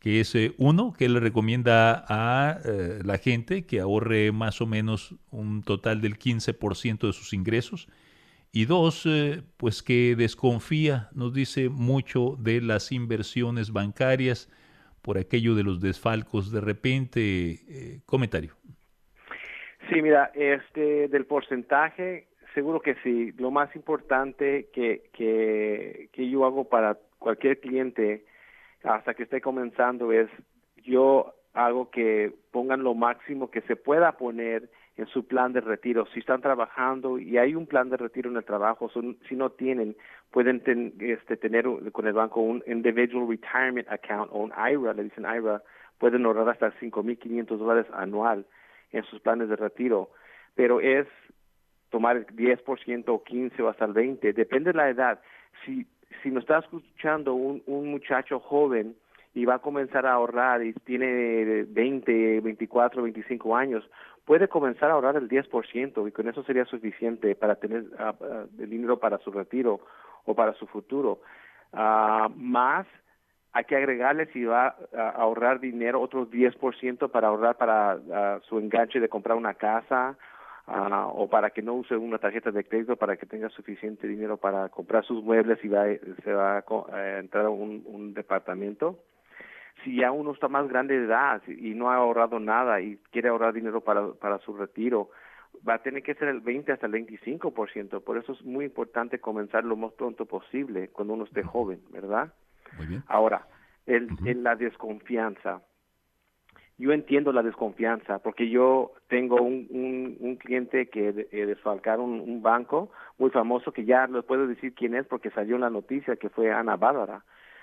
que es uno, que le recomienda a la gente que ahorre más o menos un total del 15% de sus ingresos, y dos, pues que desconfía, nos dice mucho de las inversiones bancarias por aquello de los desfalcos de repente. Comentario. Sí, mira, del porcentaje, seguro que sí. Lo más importante que yo hago para cualquier cliente hasta que esté comenzando es, yo hago que pongan lo máximo que se pueda poner en su plan de retiro. Si están trabajando y hay un plan de retiro en el trabajo, si no tienen, pueden tener con el banco un Individual Retirement Account o un IRA, le dicen IRA, pueden ahorrar hasta $5,500 anual en sus planes de retiro. Pero es tomar el 10% o 15% o hasta el 20%, depende de la edad. Si nos está escuchando un muchacho joven y va a comenzar a ahorrar y tiene 20, 24, 25 años, puede comenzar a ahorrar el 10% y con eso sería suficiente para tener el dinero para su retiro o para su futuro. Más hay que agregarle, si va a ahorrar dinero, otro 10% para ahorrar para su enganche de comprar una casa, o para que no use una tarjeta de crédito, para que tenga suficiente dinero para comprar sus muebles y se va a entrar a un departamento. Si ya uno está más grande de edad y no ha ahorrado nada y quiere ahorrar dinero para su retiro, va a tener que ser el 20 hasta el 25%. Por eso es muy importante comenzar lo más pronto posible cuando uno esté joven, ¿verdad? Muy bien. Ahora, la desconfianza. Yo entiendo la desconfianza porque yo tengo un cliente que desfalcaron un banco muy famoso, que ya les puedo decir quién es porque salió en la noticia, que fue Ana Bárbara.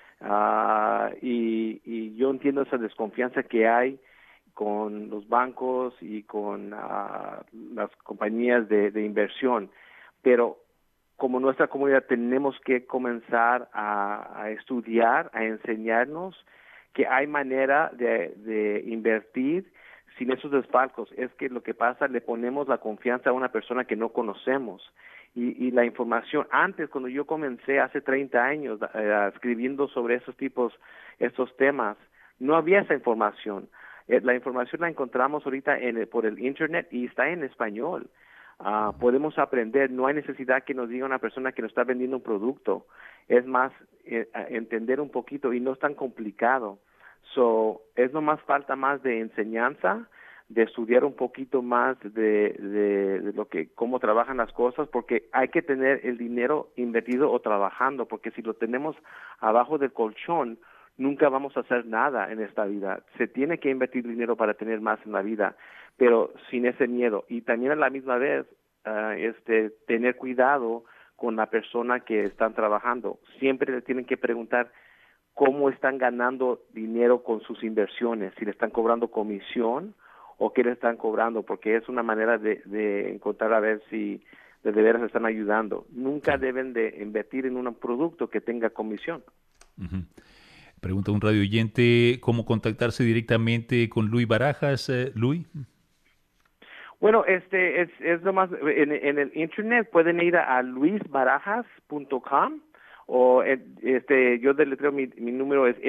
Y yo entiendo esa desconfianza que hay con los bancos y con las compañías de inversión, pero como nuestra comunidad tenemos que comenzar a estudiar, a enseñarnos que hay manera de invertir sin esos desfalcos. Es que lo que pasa, le ponemos la confianza a una persona que no conocemos. Y la información, antes, cuando yo comencé hace 30 años escribiendo sobre estos temas, no había esa información. La información la encontramos ahorita por el Internet y está en español. Podemos aprender, no hay necesidad que nos diga una persona que nos está vendiendo un producto. Es más, entender un poquito y no es tan complicado. Es nomás falta más de enseñanza, de estudiar un poquito más de cómo trabajan las cosas, porque hay que tener el dinero invertido o trabajando, porque si lo tenemos abajo del colchón, nunca vamos a hacer nada en esta vida. Se tiene que invertir dinero para tener más en la vida, pero sin ese miedo. Y también a la misma vez, tener cuidado con la persona que están trabajando. Siempre le tienen que preguntar cómo están ganando dinero con sus inversiones, si le están cobrando comisión o qué le están cobrando, porque es una manera de encontrar a ver si de veras están ayudando. Nunca deben de invertir en un producto que tenga comisión. Uh-huh. Pregunta un radio oyente, ¿cómo contactarse directamente con Luis Barajas, Luis? Bueno, es nomás en el internet pueden ir a luisbarajas.com o yo deletreo mi número es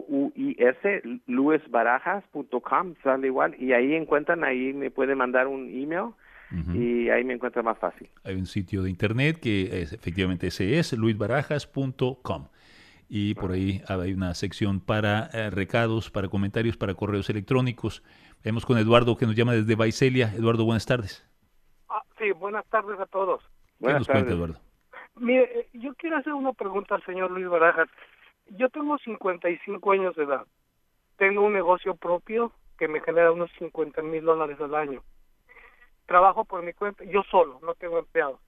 LOUIS, luisbarajas.com, sale igual, y ahí ahí me pueden mandar un email. Uh-huh. Y ahí me encuentra más fácil. Hay un sitio de internet que efectivamente ese es luisbarajas.com. Y por ahí hay una sección para recados, para comentarios, para correos electrónicos. Vemos con Eduardo, que nos llama desde Vaiselia. Eduardo, buenas tardes. Sí, buenas tardes a todos. ¿Qué nos cuenta, Eduardo? Mire, yo quiero hacer una pregunta al señor Luis Barajas. Yo tengo 55 años de edad. Tengo un negocio propio que me genera unos $50,000 al año. Trabajo por mi cuenta, yo solo, no tengo empleados.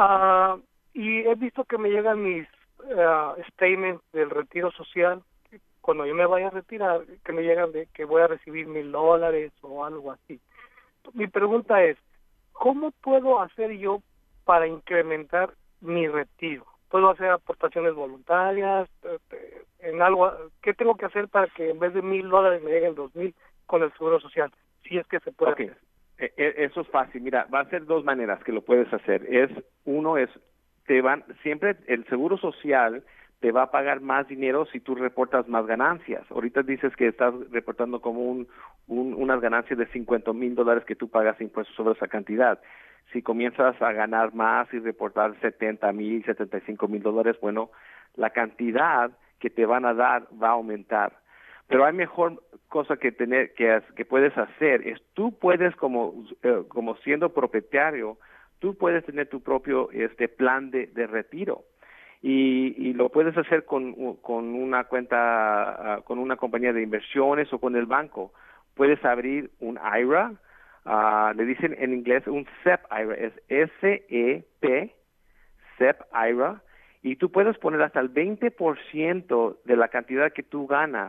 Y he visto que me llegan mis statements del retiro social, cuando yo me vaya a retirar, que me llegan de que voy a recibir $1,000 o algo así. Mi pregunta es, ¿cómo puedo hacer yo para incrementar mi retiro? ¿Puedo hacer aportaciones voluntarias en algo? ¿Qué tengo que hacer para que en vez de $1,000 me lleguen 2,000 con el seguro social? Si es que se puede hacer. Eso es fácil. Mira, va a ser dos maneras que lo puedes hacer. Siempre el seguro social te va a pagar más dinero si tú reportas más ganancias. Ahorita dices que estás reportando como unas ganancias de $50,000 que tú pagas impuestos sobre esa cantidad. Si comienzas a ganar más y reportar $70,000, $75,000, bueno, la cantidad que te van a dar va a aumentar. Pero hay mejor cosa que puedes hacer es tú puedes como siendo propietario, tú puedes tener tu propio plan de retiro y lo puedes hacer con una cuenta con una compañía de inversiones o con el banco. Puedes abrir un IRA, le dicen en inglés un SEP IRA, es SEP, SEP IRA, y tú puedes poner hasta el 20% de la cantidad que tú ganas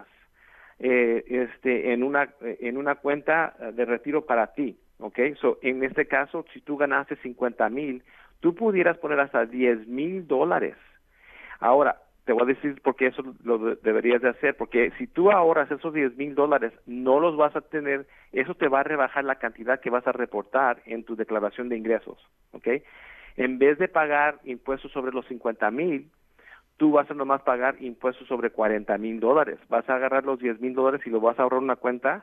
en una cuenta de retiro para ti, ¿okay? So, en este caso, si tú ganaste 50,000, tú pudieras poner hasta $10,000. Ahora, te voy a decir por qué eso lo deberías de hacer, porque si tú ahorras esos $10,000, no los vas a tener, eso te va a rebajar la cantidad que vas a reportar en tu declaración de ingresos, ¿okay? En vez de pagar impuestos sobre los 50,000, tú vas a nomás pagar impuestos sobre $40,000. Vas a agarrar los $10,000 y lo vas a ahorrar en una cuenta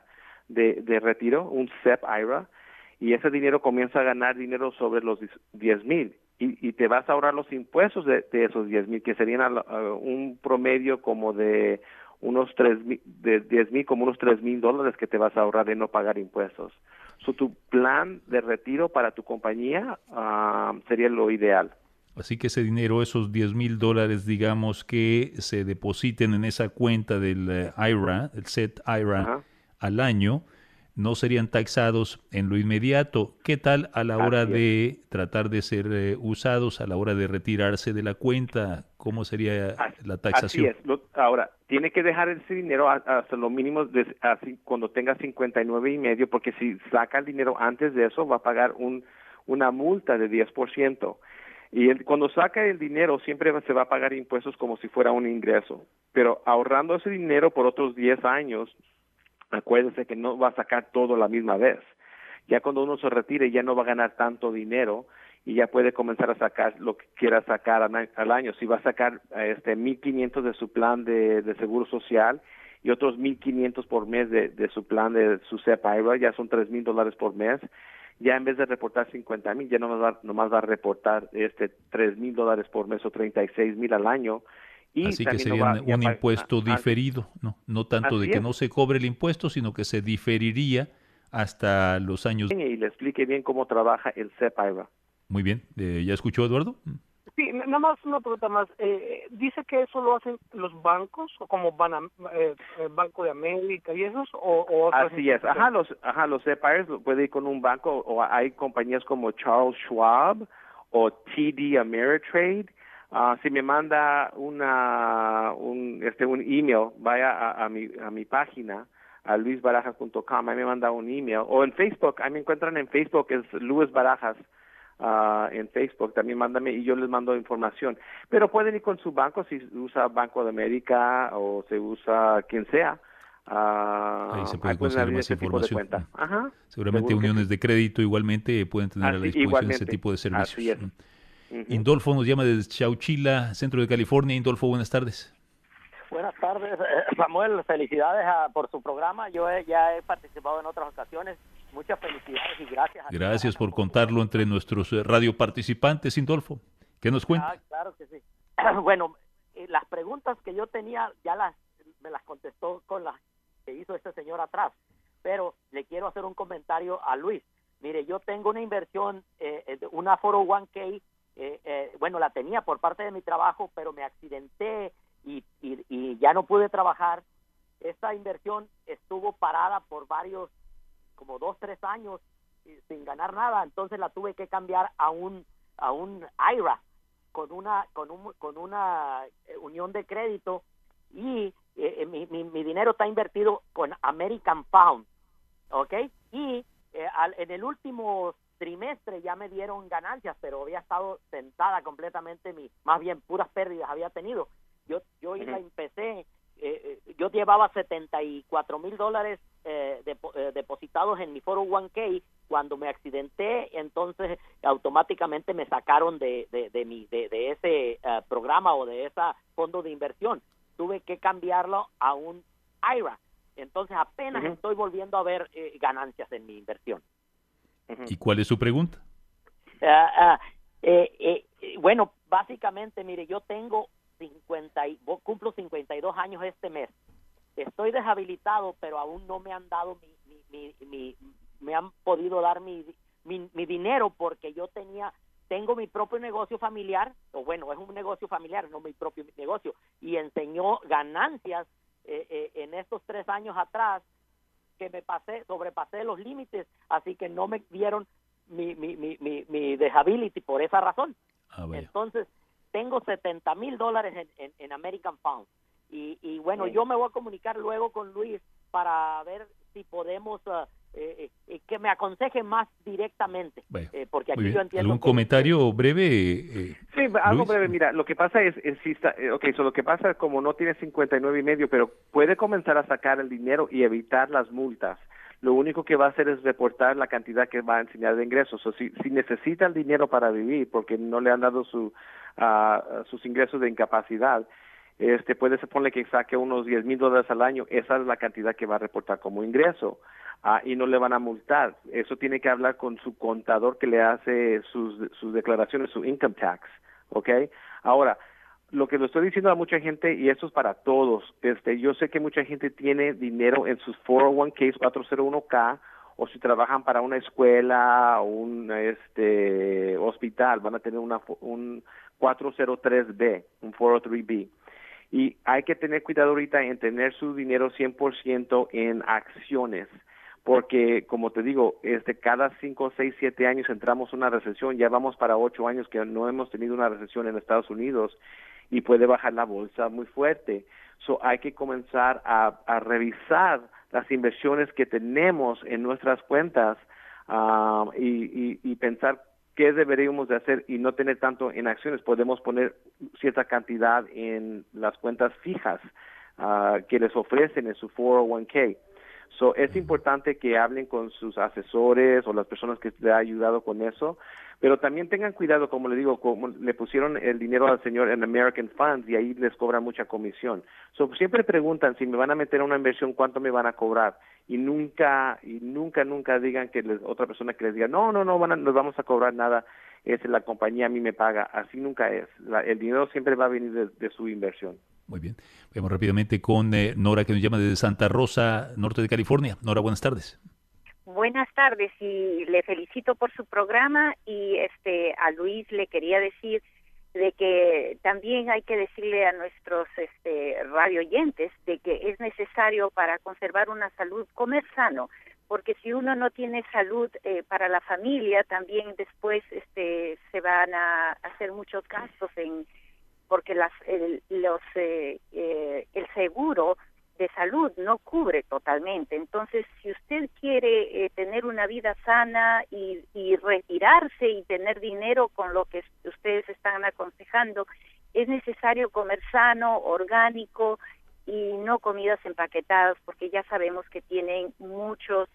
de retiro, un SEP IRA, y ese dinero comienza a ganar dinero sobre los $10,000 y te vas a ahorrar los impuestos de esos $10,000, que serían un promedio como de unos $10,000, como unos $3,000 que te vas a ahorrar de no pagar impuestos. So, tu plan de retiro para tu compañía sería lo ideal. Así que ese dinero, esos $10,000, digamos, que se depositen en esa cuenta del IRA, el SET IRA, al año, no serían taxados en lo inmediato. ¿Qué tal a la hora de tratar de ser usados, a la hora de retirarse de la cuenta? ¿Cómo sería la taxación? Así es. Ahora, tiene que dejar ese dinero hasta lo mínimo cuando tenga 59.5, porque si saca el dinero antes de eso, va a pagar una multa de 10%. Y cuando saca el dinero siempre se va a pagar impuestos como si fuera un ingreso. Pero ahorrando ese dinero por otros 10 años, acuérdense que no va a sacar todo la misma vez. Ya cuando uno se retire ya no va a ganar tanto dinero y ya puede comenzar a sacar lo que quiera sacar al año. Si va a sacar $1,500 de su plan de seguro social y otros $1,500 por mes de su plan de su SEP IRA, ya son $3,000 por mes. Ya en vez de reportar 50,000, ya nomás va a reportar $3,000 por mes o 36,000 al año. Y así que sería un impuesto diferido, no tanto de que no se cobre el impuesto, sino que se diferiría hasta los años. Y le explique bien cómo trabaja el SEP IRA. Muy bien. ¿Ya escuchó, Eduardo? Sí, nada más una pregunta más. ¿Dice que eso lo hacen los bancos o como Banco de América y esos? O así es. Los SEP IRAs puede ir con un banco o hay compañías como Charles Schwab o TD Ameritrade. Si me manda un email, vaya a mi página, a luisbarajas.com, ahí me manda un email. O en Facebook, ahí me encuentran en Facebook, es Luis Barajas. En Facebook, también mándame y yo les mando información. Pero pueden ir con su banco, si usa Banco de América o se usa quien sea. Ahí se puede conseguir más información. Ajá. Seguramente uniones de crédito igualmente pueden tener a la disposición ese tipo de servicios. Así es. Indolfo nos llama desde Chowchilla, centro de California. Indolfo, buenas tardes. Buenas tardes, Samuel. Felicidades por su programa. Yo ya he participado en otras ocasiones. Muchas felicidades y gracias. Gracias por contarlo entre nuestros radio participantes, Indolfo. ¿Qué nos cuenta? Claro que sí. Bueno, las preguntas que yo tenía me las contestó con las que hizo este señor atrás, pero le quiero hacer un comentario a Luis. Mire, yo tengo una inversión, una 401k, bueno, la tenía por parte de mi trabajo, pero me accidenté y ya no pude trabajar. Esta inversión estuvo parada por como 2-3 años sin ganar nada, entonces la tuve que cambiar a un IRA con una unión de crédito y mi dinero está invertido con American Pound, ¿ok? Y en el último trimestre ya me dieron ganancias, pero había estado sentada completamente, más bien puras pérdidas había tenido. Yo empecé, yo llevaba $74,000 depositados en mi 401k Cuando me accidenté, entonces automáticamente me sacaron de ese programa o de ese fondo de inversión. Tuve que cambiarlo a un IRA. Entonces apenas estoy volviendo a ver ganancias en mi inversión. ¿Y cuál es su pregunta? Bueno, básicamente, mire, yo tengo cumplo 52 años este mes. Estoy deshabilitado, pero aún no me han dado me han podido dar mi dinero, porque yo tengo mi propio negocio familiar, o bueno, es un negocio familiar, no mi propio negocio, y enseñó ganancias en estos 3 años atrás, que sobrepasé los límites, así que no me dieron mi disability por esa razón. Entonces, tengo $70,000 en American Funds. Y bueno, yo me voy a comunicar luego con Luis para ver si podemos que me aconseje más directamente. Porque aquí yo entiendo. ¿Algún comentario breve? Sí, algo Luis? breve. Mira, lo que pasa es lo que pasa es como no tiene 59.5, pero puede comenzar a sacar el dinero y evitar las multas. Lo único que va a hacer es reportar la cantidad que va a enseñar de ingresos. O si necesita el dinero para vivir, porque no le han dado sus ingresos de incapacidad, puede suponer que saque unos $10,000 al año. Esa es la cantidad que va a reportar como ingreso, y no le van a multar. Eso tiene que hablar con su contador que le hace sus declaraciones, su income tax, ¿ok? Ahora, lo que le estoy diciendo a mucha gente, y eso es para todos, yo sé que mucha gente tiene dinero en sus 401ks, 401k, o si trabajan para una escuela o un hospital, van a tener un 403b, un 403b. Y hay que tener cuidado ahorita en tener su dinero 100% en acciones, porque, como te digo, cada 5, 6, 7 años entramos en una recesión. Ya vamos para 8 años que no hemos tenido una recesión en Estados Unidos, y puede bajar la bolsa muy fuerte. Hay que comenzar a revisar las inversiones que tenemos en nuestras cuentas, y pensar qué deberíamos de hacer y no tener tanto en acciones. Podemos poner cierta cantidad en las cuentas fijas que les ofrecen en su 401k. Es importante que hablen con sus asesores o las personas que les han ayudado con eso, pero también tengan cuidado, como le digo, como le pusieron el dinero al señor en American Funds y ahí les cobran mucha comisión. Siempre preguntan si me van a meter a una inversión, cuánto me van a cobrar, y nunca digan que otra persona que les diga no nos vamos a cobrar nada, la compañía a mí me paga. Así nunca es. El dinero siempre va a venir de su inversión. Muy bien. Vamos rápidamente con Nora, que nos llama desde Santa Rosa, norte de California. Nora, buenas tardes. Buenas tardes, y le felicito por su programa, y a Luis le quería decir de que también hay que decirle a nuestros radio oyentes de que es necesario, para conservar una salud, comer sano, porque si uno no tiene salud para la familia, también después se van a hacer muchos gastos porque el seguro de salud no cubre totalmente. Entonces, si usted quiere tener una vida sana y retirarse y tener dinero con lo que ustedes están aconsejando, es necesario comer sano, orgánico, y no comidas empaquetadas, porque ya sabemos que tienen muchos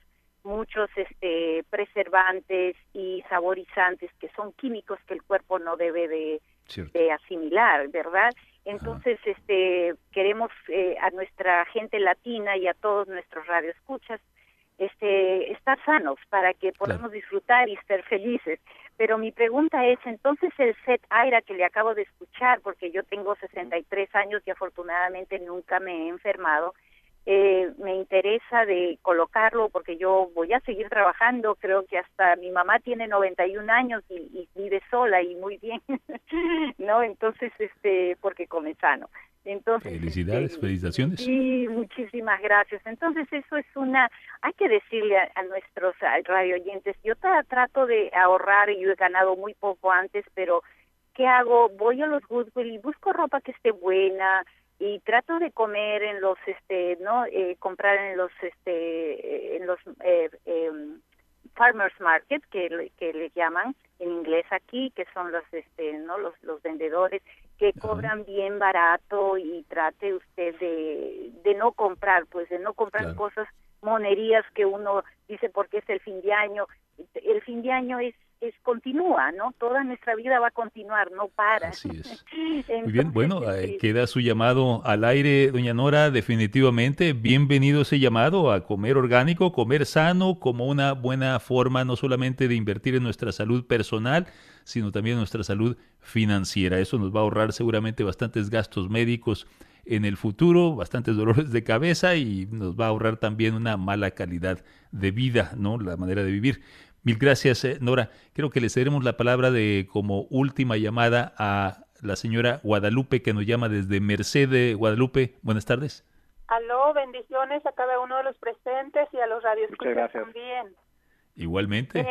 preservantes y saborizantes, que son químicos que el cuerpo no debe de asimilar, ¿verdad? Entonces, queremos a nuestra gente latina y a todos nuestros radioescuchas estar sanos para que podamos disfrutar y ser felices. Pero mi pregunta es, entonces, el set IRA que le acabo de escuchar, porque yo tengo 63 años y afortunadamente nunca me he enfermado, me interesa de colocarlo porque yo voy a seguir trabajando. Creo que hasta mi mamá tiene 91 años y vive sola y muy bien, ¿no? Entonces, porque come sano. Entonces, felicidades, felicitaciones. Sí, muchísimas gracias. Entonces, eso es hay que decirle a nuestros radio oyentes, yo trato de ahorrar, y yo he ganado muy poco antes, pero ¿qué hago? Voy a los Goodwill y busco ropa que esté buena, y trato de comer en los comprar en los farmers market, que le llaman en inglés aquí, que son los vendedores que cobran bien barato, y trate usted de no comprar cosas monerías que uno dice porque es el fin de año. El fin de año continúa, ¿no? Toda nuestra vida va a continuar, no para. Así es. Entonces, muy bien, bueno, queda su llamado al aire, doña Nora, definitivamente. Bienvenido ese llamado a comer orgánico, comer sano, como una buena forma no solamente de invertir en nuestra salud personal, sino también en nuestra salud financiera. Eso nos va a ahorrar seguramente bastantes gastos médicos en el futuro, bastantes dolores de cabeza y nos va a ahorrar también una mala calidad de vida, ¿no? La manera de vivir. Mil gracias, Nora. Creo que le cederemos la palabra como última llamada a la señora Guadalupe, que nos llama desde Merced. Guadalupe, buenas tardes. Aló, bendiciones a cada uno de los presentes y a los radioescuchas también. Igualmente.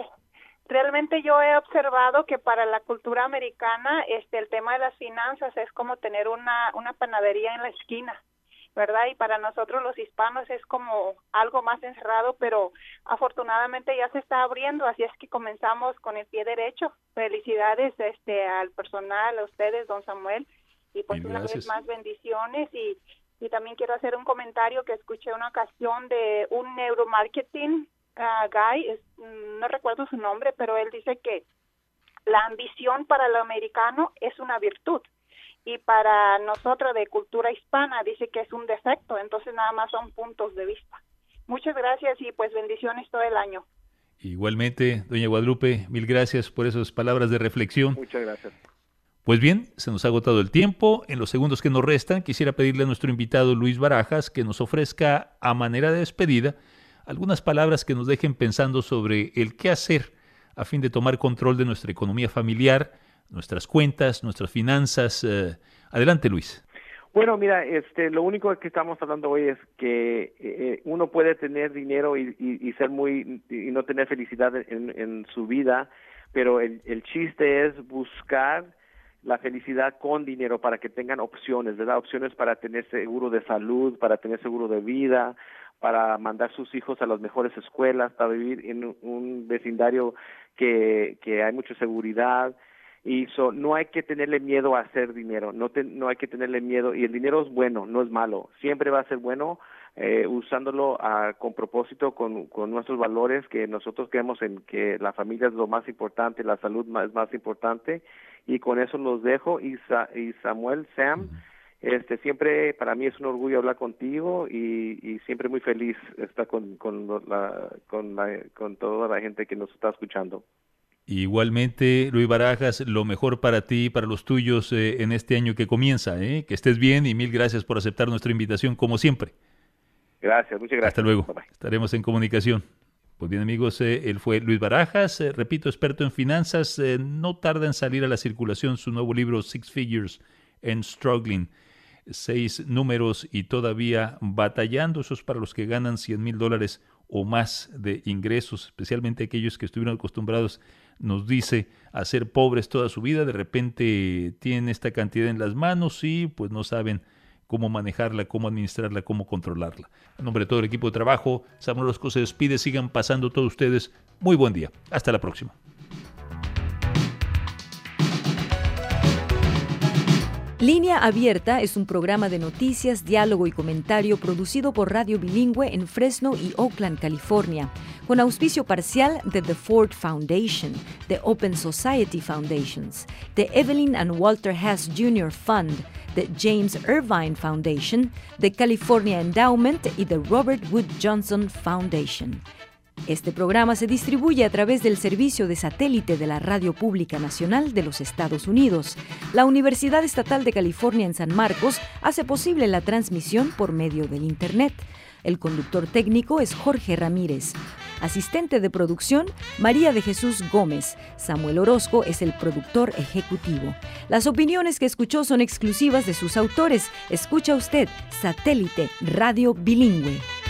Realmente yo he observado que para la cultura americana el tema de las finanzas es como tener una panadería en la esquina, ¿verdad? Y para nosotros los hispanos es como algo más encerrado, pero afortunadamente ya se está abriendo, así es que comenzamos con el pie derecho. Felicidades al personal, a ustedes, don Samuel, y pues una vez más bendiciones. Y también quiero hacer un comentario que escuché una ocasión de un neuromarketing guy, no recuerdo su nombre, pero él dice que la ambición para el americano es una virtud. Y para nosotros de cultura hispana dice que es un defecto, entonces nada más son puntos de vista. Muchas gracias y pues bendiciones todo el año. Igualmente, doña Guadalupe, mil gracias por esas palabras de reflexión. Muchas gracias. Pues bien, se nos ha agotado el tiempo. En los segundos que nos restan, quisiera pedirle a nuestro invitado Luis Barajas que nos ofrezca, a manera de despedida, algunas palabras que nos dejen pensando sobre el qué hacer a fin de tomar control de nuestra economía familiar, nuestras cuentas, nuestras finanzas. Adelante, Luis. Bueno, mira, lo único que estamos hablando hoy es que uno puede tener dinero y ser y no tener felicidad en su vida, pero el chiste es buscar la felicidad con dinero para que tengan opciones, ¿verdad? Opciones para tener seguro de salud, para tener seguro de vida, para mandar sus hijos a las mejores escuelas, para vivir en un vecindario que hay mucha seguridad. Y no hay que tenerle miedo a hacer dinero, no hay que tenerle miedo, y el dinero es bueno, no es malo, siempre va a ser bueno usándolo con propósito, con nuestros valores, que nosotros creemos en que la familia es lo más importante, la salud es más importante, y con eso los dejo. Y Samuel, Sam, siempre para mí es un orgullo hablar contigo y siempre muy feliz estar con toda la gente que nos está escuchando. Igualmente, Luis Barajas, lo mejor para ti y para los tuyos en este año que comienza. Que estés bien y mil gracias por aceptar nuestra invitación, como siempre. Gracias, muchas gracias. Hasta luego. Bye-bye. Estaremos en comunicación. Pues bien, amigos, él fue Luis Barajas, repito, experto en finanzas. No tarda en salir a la circulación su nuevo libro, Six Figures and Struggling. 6 números y todavía batallando. Eso es para los que ganan $100,000 o más de ingresos, especialmente aquellos que estuvieron acostumbrados, nos dice, a ser pobres toda su vida. De repente tienen esta cantidad en las manos y pues no saben cómo manejarla, cómo administrarla, cómo controlarla. En nombre de todo el equipo de trabajo, Samuel Orozco se despide. Sigan pasando todos ustedes muy buen día. Hasta la próxima. Línea Abierta es un programa de noticias, diálogo y comentario producido por Radio Bilingüe en Fresno y Oakland, California, con auspicio parcial de The Ford Foundation, The Open Society Foundations, The Evelyn and Walter Hess Jr. Fund, The James Irvine Foundation, The California Endowment y The Robert Wood Johnson Foundation. Este programa se distribuye a través del servicio de satélite de la Radio Pública Nacional de los Estados Unidos. La Universidad Estatal de California en San Marcos hace posible la transmisión por medio del Internet. El conductor técnico es Jorge Ramírez. Asistente de producción, María de Jesús Gómez. Samuel Orozco es el productor ejecutivo. Las opiniones que escuchó son exclusivas de sus autores. Escucha usted Satélite Radio Bilingüe.